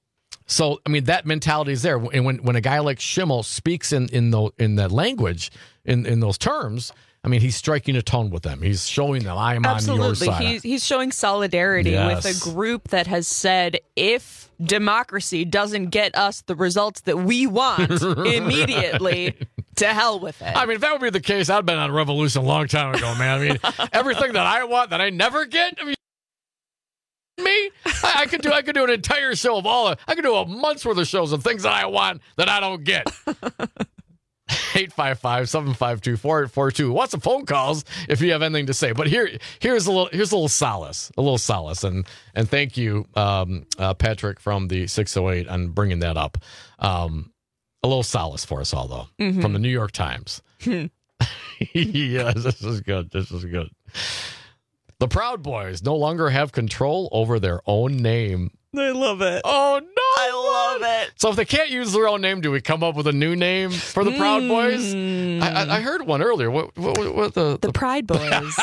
so, I mean, that mentality is there. And when, when a guy like Schimmel speaks in in, the, in that language, in, in those terms, I mean, he's striking a tone with them. He's showing them, I am Absolutely. on your side. He's, he's showing solidarity yes. with a group that has said, if democracy doesn't get us the results that we want immediately, to hell with it. I mean, if that would be the case, I'd been on a revolution a long time ago, man. I mean, everything that I want that I never get, I mean, me, I, I could do. I could do an entire show of all. I could do a month's worth of shows of things that I want that I don't get. eight five five, seven five two, four eight four two. Want some phone calls if you have anything to say. But here, here's a little. Here's a little solace. A little solace, and and thank you, um, uh, Patrick from the six oh eight, on bringing that up. Um, a little solace for us all, though, mm-hmm. from the New York Times. Yes, this is good. This is good. The Proud Boys no longer have control over their own name. I love it. Oh, no. I love it. So if they can't use their own name, do we come up with a new name for the Proud Boys? Mm. I, I, I heard one earlier. What, what, what the, the The Pride Boys.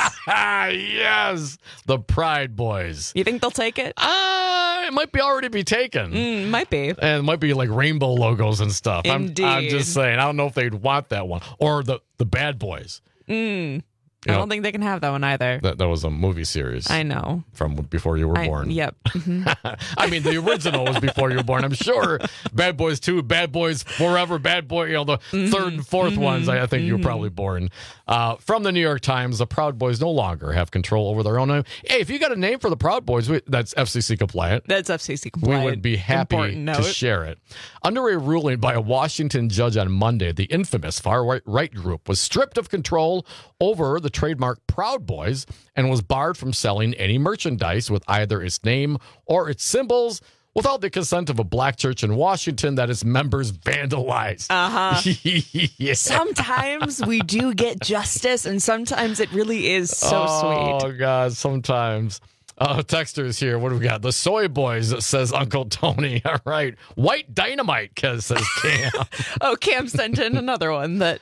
Yes, the Pride Boys. You think they'll take it? Uh, it might be already be taken. Mm, might be. And it might be like rainbow logos and stuff. Indeed. I'm, I'm just saying. I don't know if they'd want that one. Or the, the Bad Boys. Mm. You I know, don't think they can have that one either. That, that was a movie series. I know. From before you were I, born. Yep. Mm-hmm. I mean, the original was before you were born. I'm sure Bad Boys two, Bad Boys Forever, Bad Boy, you know, the mm-hmm. third and fourth mm-hmm. ones, I, I think mm-hmm. you were probably born. Uh, from the New York Times, the Proud Boys no longer have control over their own name. Hey, if you got a name for the Proud Boys, we, that's F C C compliant. That's F C C compliant. We would be happy to share it. Under a ruling by a Washington judge on Monday, the infamous far-right right group was stripped of control over the trademark Proud Boys and was barred from selling any merchandise with either its name or its symbols without the consent of a black church in Washington that its members vandalized. Uh-huh. Yeah. Sometimes we do get justice, and sometimes it really is so oh, sweet. Oh, God, sometimes. Uh, texters here. What do we got? The Soy Boys, says Uncle Tony. All right. White Dynamite, says Cam. Oh, Cam sent in another one that...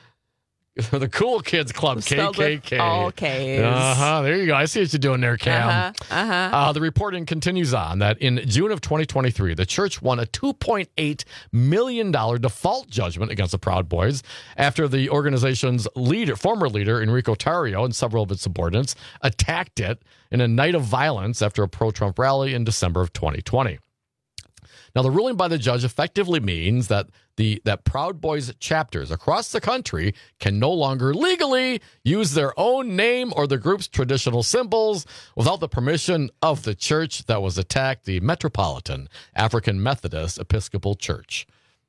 The Cool Kids Club, K K K. All K's. Uh-huh. There you go. I see what you're doing there, Cam. Uh-huh. Uh-huh. Uh, the reporting continues on that in June of twenty twenty-three, the church won a two point eight million dollars default judgment against the Proud Boys after the organization's leader, former leader, Enrico Tarrio, and several of its subordinates attacked it in a night of violence after a pro-Trump rally in December of twenty twenty. Now, the ruling by the judge effectively means that the that Proud Boys chapters across the country can no longer legally use their own name or the group's traditional symbols without the permission of the church that was attacked, the Metropolitan African Methodist Episcopal Church.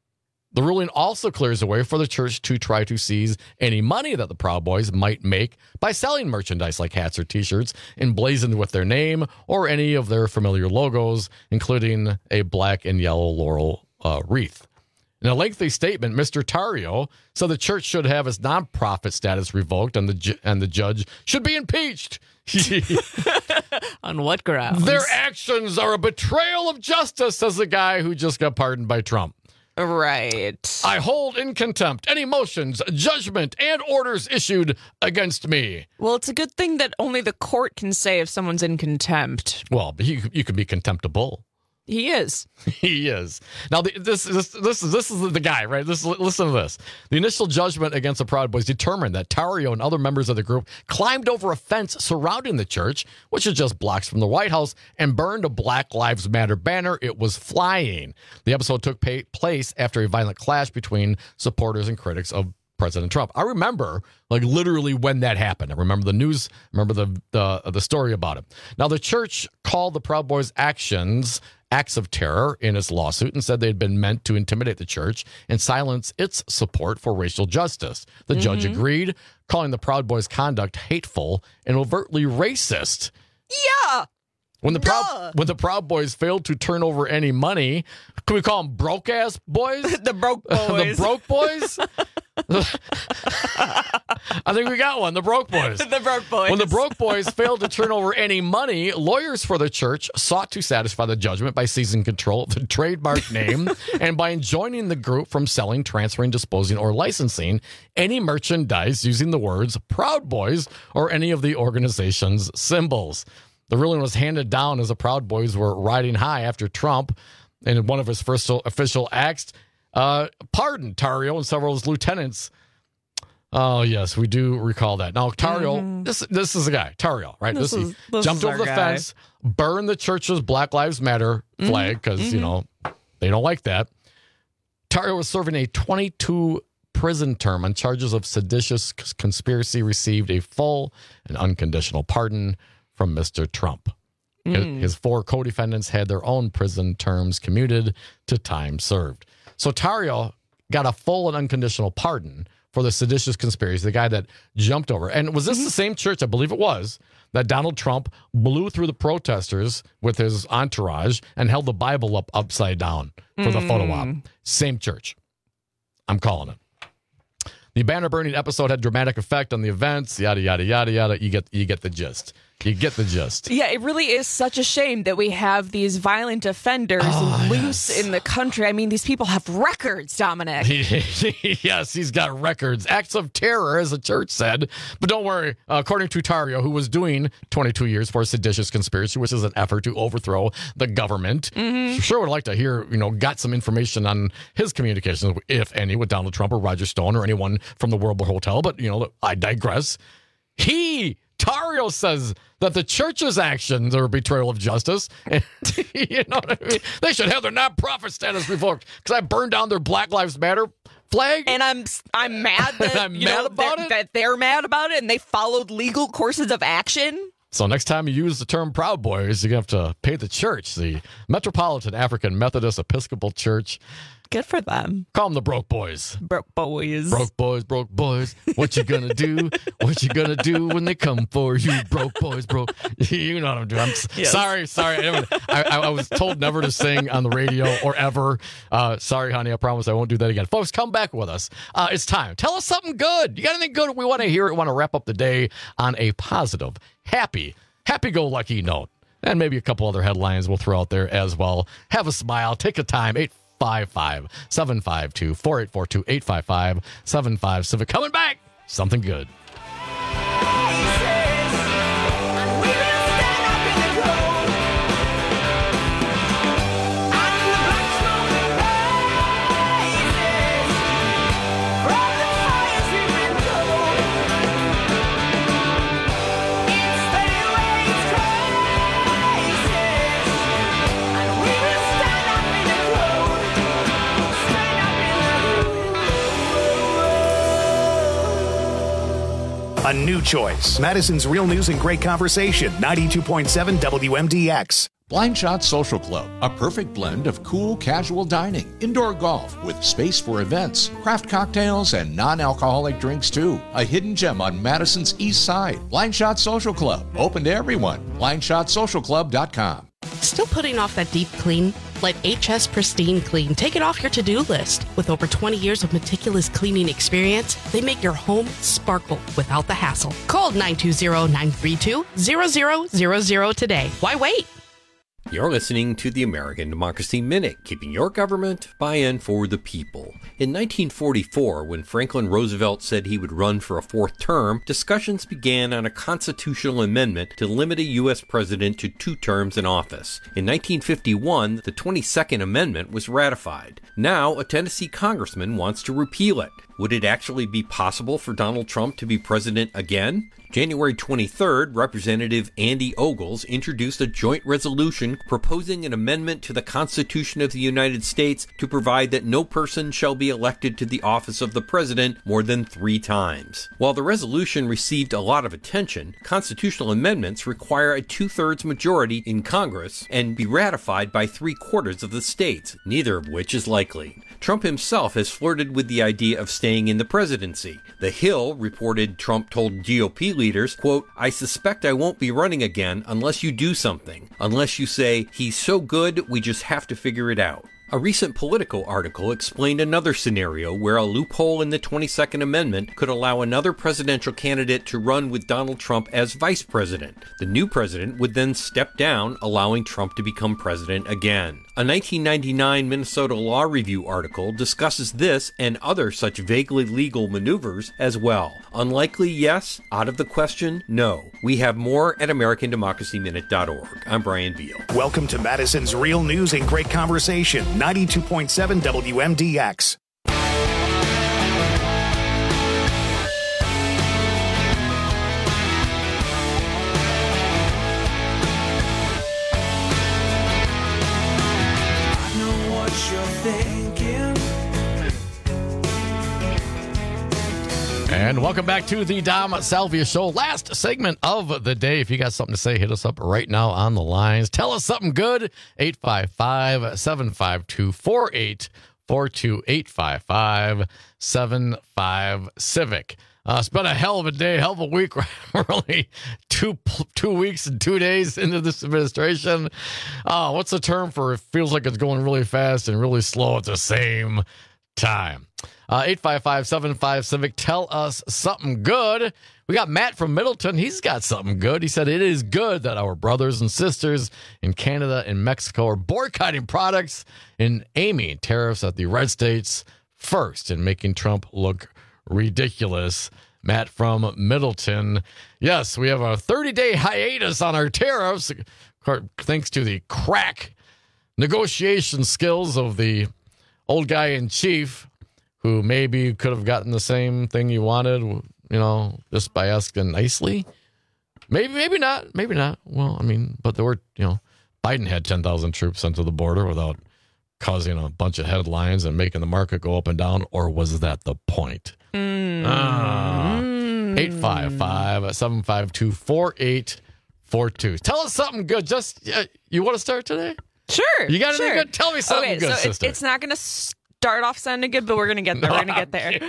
The ruling also clears the way for the church to try to seize any money that the Proud Boys might make by selling merchandise like hats or T-shirts emblazoned with their name or any of their familiar logos, including a black and yellow laurel uh, wreath. In a lengthy statement, Mister Tarrio said the church should have its nonprofit status revoked and the ju- and the judge should be impeached. On what grounds? Their actions are a betrayal of justice, says the guy who just got pardoned by Trump. Right. I hold in contempt any motions, judgment, and orders issued against me. Well, it's a good thing that only the court can say if someone's in contempt. Well, you, you can be contemptible. He is. He is. Now, the, this, this, this, is, this is the guy, right? This, listen to this. The initial judgment against the Proud Boys determined that Tarrio and other members of the group climbed over a fence surrounding the church, which is just blocks from the White House, and burned a Black Lives Matter banner. It was flying. The episode took pay, place after a violent clash between supporters and critics of President Trump. I remember, like, literally when that happened. I remember the news, remember the, the, the story about it. Now, the church called the Proud Boys' actions acts of terror in its lawsuit and said they had been meant to intimidate the church and silence its support for racial justice. The mm-hmm. judge agreed, calling the Proud Boys' conduct hateful and overtly racist. Yeah. When the Proud when the Proud Boys failed to turn over any money, can we call them broke ass boys? The broke boys. The broke boys? I think we got one. The broke boys. The broke boys. When the broke boys failed to turn over any money, lawyers for the church sought to satisfy the judgment by seizing control of the trademark name and by enjoining the group from selling, transferring, disposing, or licensing any merchandise using the words Proud Boys or any of the organization's symbols. The ruling was handed down as the Proud Boys were riding high after Trump, in one of his first official acts, uh, pardoned Tarrio and several of his lieutenants. Oh, yes, we do recall that. Now, Tarrio, mm-hmm. this this is a guy, Tarrio, right? This, this is, this jumped over the guy. fence, burned the church's Black Lives Matter flag, because, mm-hmm. you know, they don't like that. Tarrio was serving a twenty-two prison term on charges of seditious conspiracy, received a full and unconditional pardon from Mister Trump. Mm. His four co-defendants had their own prison terms commuted to time served. So Tarrio got a full and unconditional pardon for the seditious conspiracy, the guy that jumped over. And was this mm-hmm. the same church, I believe it was, that Donald Trump blew through the protesters with his entourage and held the Bible up upside down for mm. the photo op? Same church. I'm calling it. The banner burning episode had dramatic effect on the events, yada, yada, yada, yada. You get, you get the gist. You get the gist. Yeah, it really is such a shame that we have these violent offenders oh, loose yes. in the country. I mean, these people have records, Dominic. Yes, he's got records. Acts of terror, as the church said. But don't worry, uh, according to Tarrio, who was doing twenty-two years for a seditious conspiracy, which is an effort to overthrow the government. Mm-hmm. Sure would like to hear, you know, got some information on his communications, if any, with Donald Trump or Roger Stone or anyone from the World War Hotel. But, you know, I digress. He... Tarrio says that the church's actions are a betrayal of justice. And, you know what I mean? They should have their nonprofit status revoked because I burned down their Black Lives Matter flag. And I'm I'm mad that, I'm you mad know, about they're, it. that they're mad about it and they followed legal courses of action. So next time you use the term Proud Boys, you're going to have to pay the church, the Metropolitan African Methodist Episcopal Church. Good for them. Call them the broke boys. Broke boys. Broke boys, broke boys. What you gonna do? What you gonna do when they come for you? Broke boys, broke. You know what I'm doing. I'm yes. sorry, sorry. I, I, I was told never to sing on the radio or ever. Uh, sorry, honey. I promise I won't do that again. Folks, come back with us. Uh, it's time. Tell us something good. You got anything good? We want to hear it. We want to wrap up the day on a positive, happy, happy-go-lucky note. And maybe a couple other headlines we'll throw out there as well. Have a smile. Take a time. Eight five five, seven five two, four eight four two, eight five five, seven five Civic. Coming back, something good. A new choice. Madison's Real News and Great Conversation. ninety-two point seven W M D X. Blind Shot Social Club, a perfect blend of cool, casual dining, indoor golf with space for events, craft cocktails, and non-alcoholic drinks too. A hidden gem on Madison's East Side. Blind Shot Social Club, open to everyone. blind shot social club dot com. Still putting off that deep clean? Let H S Pristine Clean take it off your to-do list. With over twenty years of meticulous cleaning experience, they make your home sparkle without the hassle. Call nine two zero, nine three two, zero zero zero zero today. Why wait? You're listening to the American Democracy Minute, keeping your government by and for the people. In nineteen forty-four, when Franklin Roosevelt said he would run for a fourth term, discussions began on a constitutional amendment to limit a U S president to two terms in office. In nineteen fifty-one, the twenty-second Amendment was ratified. Now, a Tennessee congressman wants to repeal it. Would it actually be possible for Donald Trump to be president again? January twenty-third, Representative Andy Ogles introduced a joint resolution proposing an amendment to the Constitution of the United States to provide that no person shall be elected to the office of the president more than three times. While the resolution received a lot of attention, constitutional amendments require a two-thirds majority in Congress and be ratified by three-quarters of the states, neither of which is likely. Trump himself has flirted with the idea of staying in the presidency. The Hill reported Trump told G O P leaders, quote, "I suspect I won't be running again unless you do something. Unless you say, he's so good, we just have to figure it out." A recent Politico article explained another scenario where a loophole in the twenty-second Amendment could allow another presidential candidate to run with Donald Trump as vice president. The new president would then step down, allowing Trump to become president again. A nineteen ninety-nine Minnesota Law Review article discusses this and other such vaguely legal maneuvers as well. Unlikely, yes. Out of the question, no. We have more at American Democracy Minute dot org. I'm Brian Beal. Welcome to Madison's Real News and Great Conversation, ninety-two point seven W M D X. And welcome back to the Dom Salvia Show. Last segment of the day. If you got something to say, hit us up right now on the lines. Tell us something good. eight five five, seven five two, four eight four two, eight five five, seven five, Civic. Uh, it's been a hell of a day, hell of a week. We're only two two weeks and two days into this administration. Uh, what's the term for it feels like it's going really fast and really slow at the same time? Uh, eight five five, seven five, Civic. Tell us something good. We got Matt from Middleton. He's got something good. He said it is good that our brothers and sisters in Canada and Mexico are boycotting products and aiming tariffs at the red states first and making Trump look ridiculous. Matt from Middleton. Yes, we have a thirty-day hiatus on our tariffs, thanks to the crack negotiation skills of the old guy in chief, who maybe could have gotten the same thing you wanted, you know, just by asking nicely. Maybe, maybe not. Maybe not. Well, I mean, but there were, you know, Biden had ten thousand troops sent to the border without causing a bunch of headlines and making the market go up and down. Or was that the point? Mm. Ah. eight five five, seven five two, four eight four two. Tell us something good. Just, uh, you want to start today? Sure. You got anything sure. good? Tell me something okay, good, so sister. It, it's not going to start off sounding good, but we're going to get there. We're going to get there.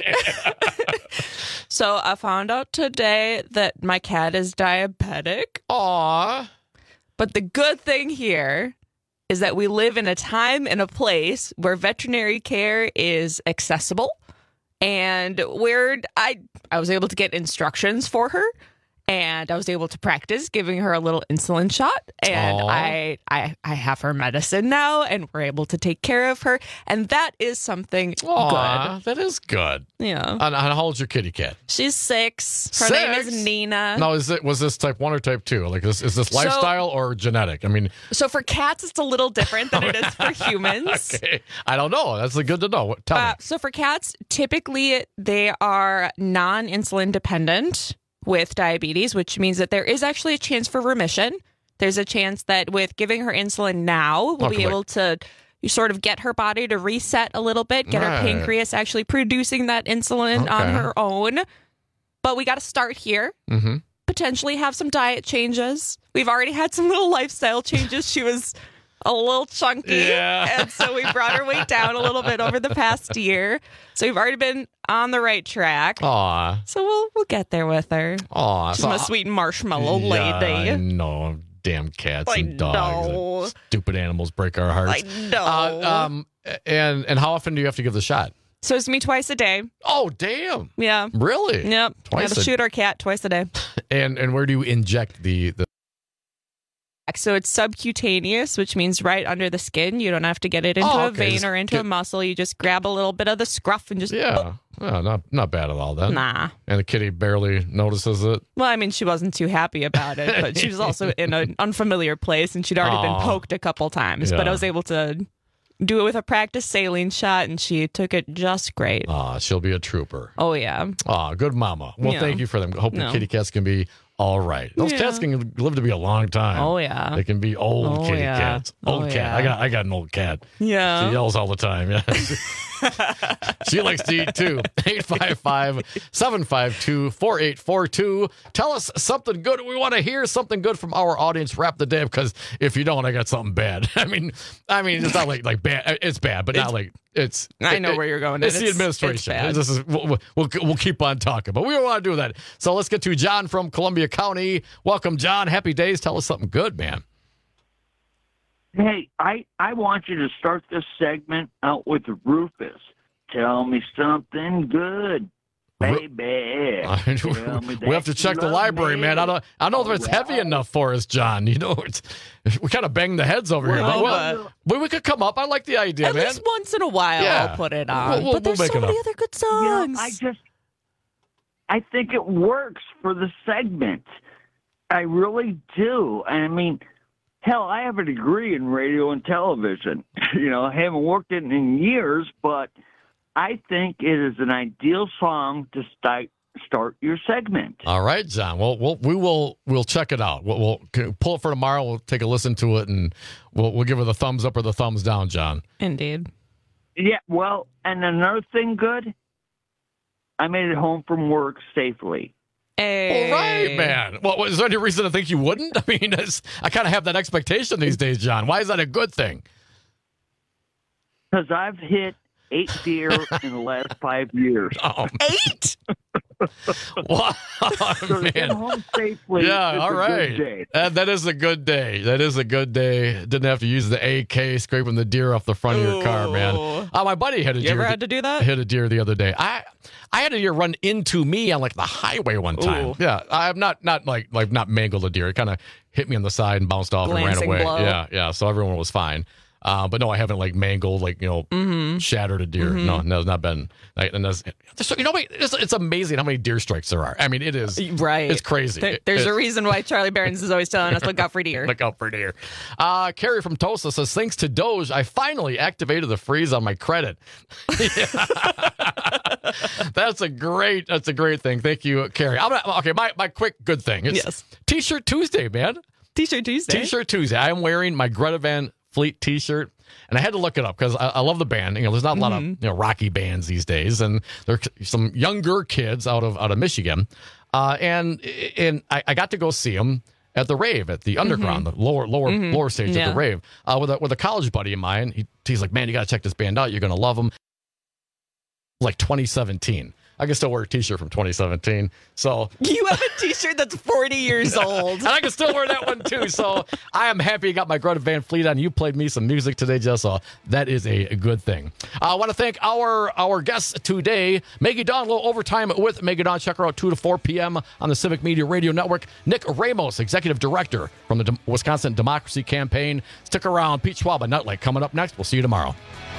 So I found out today that my cat is diabetic. Aw. But the good thing here is that we live in a time and a place where veterinary care is accessible, and where I I was able to get instructions for her. And I was able to practice giving her a little insulin shot. And I, I I have her medicine now, and we're able to take care of her. And that is something Aww, good. That is good. Yeah. And how old's your kitty cat? She's six. Her Six? name is Nina. Now, is it was this type one or type two? Like, is, is this So- lifestyle or genetic? I mean, So for cats, it's a little different than it is for humans. okay. I don't know. That's good to know. What- Tell Uh, me. so for cats, typically they are non-insulin dependent with diabetes, which means that there is actually a chance for remission. There's a chance that with giving her insulin now, we'll Okay, be like- able to you sort of get her body to reset a little bit, get Right. her pancreas actually producing that insulin on Okay. her own. But we got to start here. Mm-hmm. Potentially have some diet changes. We've already had some little lifestyle changes. She was a little chunky. Yeah. And so we brought her weight down a little bit over the past year. So we've already been on the right track. Aw. So we'll we'll get there with her. Aw. She's So my I- sweet marshmallow Yeah, I lady. know. damn cats I and dogs. know. And stupid animals break our hearts. I know. Uh, um, and and how often do you have to give the shot? So it's me twice a day. Oh, damn. Yeah. Really? Yep. Twice Got to a- shoot our cat twice a day. And and where do you inject the the? So it's subcutaneous, which means right under the skin. You don't have to get it into Oh, a okay. vein Just or into get- a muscle. You just grab a little bit of the scruff and just. Yeah. Oh, not not bad at all then. Nah. And the kitty barely notices it. Well, I mean, she wasn't too happy about it, but she was also in an unfamiliar place and she'd already Aw. been poked a couple times. But Yeah. I was able to do it with a practice saline shot and she took it just great. Ah, she'll be a trooper. Oh, yeah. Ah, good mama. Well, Yeah. thank you for them. Hope No. the kitty cats can be all right. Those Yeah. cats can live to be a long time. Oh, yeah. They can be old Oh, kitty yeah. cats. Old Oh, cat. yeah. I got I got an old cat. Yeah. She yells all the time. Yeah. She likes to eat too. eight five five, seven five two, four eight four two. Tell us something good. We want to hear something good from our audience. Wrap the day up, because if you don't, I got something bad. I mean, I mean, it's not like like bad. It's bad, but not like it's. I know it- where you're going. It's and the administration. It's bad. This is we'll, we'll we'll keep on talking, but we don't want to do that. So let's get to John from Columbia County. Welcome, John. Happy days. Tell us something good, man. Hey, I, I want you to start this segment out with Rufus. Tell me something good, baby. Tell me We have to that check you the love library, me. man. I don't, I don't know if it's heavy enough for us, John. You know, it's we kind of bang the heads over here. Well, But well, we, we could come up. I like the idea, At man. least once in a while, Yeah. I'll put it on. We'll- we'll- but there's we'll make so it many up. other good You know, songs. I just, I think it works for the segment. I really do. And I mean, hell, I have a degree in radio and television. You know, I haven't worked it in years, but I think it is an ideal song to start start your segment. All right, John. Well, we'll we will we'll check it out. We'll, we'll c- pull it for tomorrow. We'll take a listen to it, and we'll we'll give her the thumbs up or the thumbs down, John. Indeed. Yeah, well, and another thing good, I made it home from work safely. Hey. All right, man. Well, is there any reason to think you wouldn't? I mean, it's, I kind of have that expectation these days, John. Why is that a good thing? Because I've hit eight deer in the last five years. Oh, eight? Wow, So to get man. home safely Yeah, is all a right. good day. That, that is a good day. That is a good day. Didn't have to use the A K scraping the deer off the front of your car, man. Uh, my buddy had a You deer. ever had to do that? Hit a deer the other day. I I had a deer run into me on like the highway one time. Ooh. Yeah, I've not not like like not mangled a deer. It kind of hit me on the side and bounced off and ran Glancing away. blow. Yeah, yeah. So everyone was fine. Uh, but no, I haven't like mangled, like, you know, Mm-hmm. shattered a deer. No, no, it's not been. Like, and that's, so, you know, it's, it's amazing how many deer strikes there are. I mean, it is. Right. It's crazy. There- It- there's a it's- reason why Charlie Barons is always telling us look out for deer. Look out for deer. Uh, Carrie from Tulsa says, thanks to Doge, I finally activated the freeze on my credit. That's a great, that's a great thing. Thank you, Carrie. I'm gonna, okay, my, my quick good thing. It's Yes. T-shirt Tuesday, man. T-shirt Tuesday. T-shirt Tuesday. I am wearing my Greta Van Fleet T-shirt, and I had to look it up because I, I love the band. You know, there's not a lot of you know rocky bands these days, and there are some younger kids out of out of Michigan, uh, and and I, I got to go see them at the rave at the underground, the lower lower Mhm. lower stage Yeah. of the rave, uh, with a with a college buddy of mine. He, he's like, man, you got to check this band out. You're gonna love them. Like twenty seventeen. I can still wear a T-shirt from twenty seventeen. So You have a T-shirt that's forty years old. and I can still wear that one too. So I am happy you got my Greta Van Fleet on. You played me some music today, Jess. So that is a, a good thing. I want to thank our our guests today. Maggie Dawn, a little overtime with Maggie Dawn. Check her out two to four p.m. on the Civic Media Radio Network. Nick Ramos, Executive Director from the Dem- Wisconsin Democracy Campaign. Stick around. Pete Schwab and Nutlake coming up next. We'll see you tomorrow.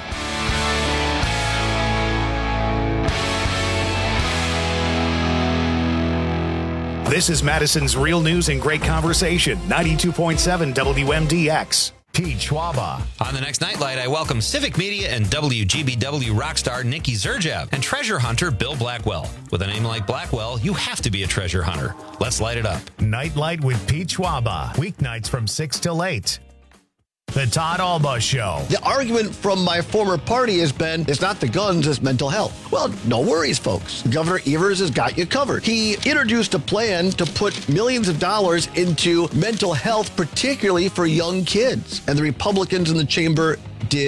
This is Madison's Real News and Great Conversation, ninety-two point seven W M D X. Pete Schwaba. On the next Nightlight, I welcome Civic Media and W G B W rock star Nikki Zerjev and treasure hunter Bill Blackwell. With a name like Blackwell, you have to be a treasure hunter. Let's light it up. Nightlight with Pete Schwaba. Weeknights from six till eight. The Todd Alba Show. The argument from my former party has been, it's not the guns, it's mental health. Well, no worries, folks. Governor Evers has got you covered. He introduced a plan to put millions of dollars into mental health, particularly for young kids. And the Republicans in the chamber did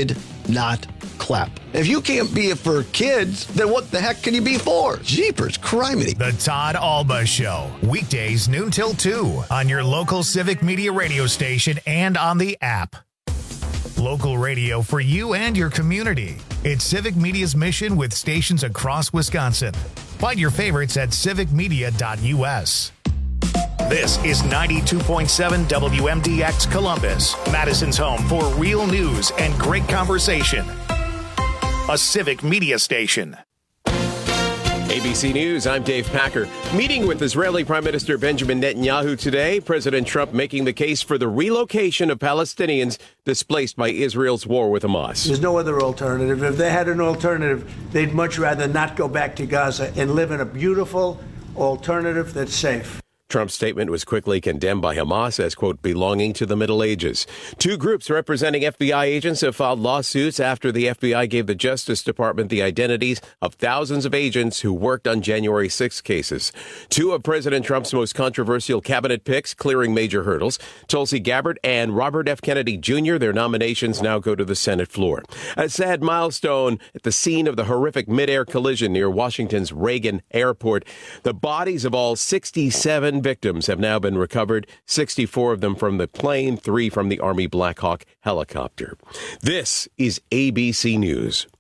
not clap. If you can't be it for kids, then what the heck can you be for? Jeepers criminy. The Todd Alba Show. Weekdays noon till two on your local Civic Media radio station and on the app. Local radio for you and your community. It's Civic Media's mission with stations across Wisconsin. Find your favorites at civic media dot u s. This is ninety-two point seven W M D X Columbus, Madison's home for real news and great conversation. A Civic Media station. A B C News, I'm Dave Packer. Meeting with Israeli Prime Minister Benjamin Netanyahu today, President Trump making the case for the relocation of Palestinians displaced by Israel's war with Hamas. There's no other alternative. If they had an alternative, they'd much rather not go back to Gaza and live in a beautiful alternative that's safe. Trump's statement was quickly condemned by Hamas as, quote, belonging to the Middle Ages. Two groups representing F B I agents have filed lawsuits after the F B I gave the Justice Department the identities of thousands of agents who worked on January sixth cases. Two of President Trump's most controversial cabinet picks clearing major hurdles, Tulsi Gabbard and Robert F. Kennedy Junior Their nominations now go to the Senate floor. A sad milestone at the scene of the horrific midair collision near Washington's Reagan Airport. The bodies of all sixty-seven victims have now been recovered, sixty-four of them from the plane, three from the Army Black Hawk helicopter. This is A B C News.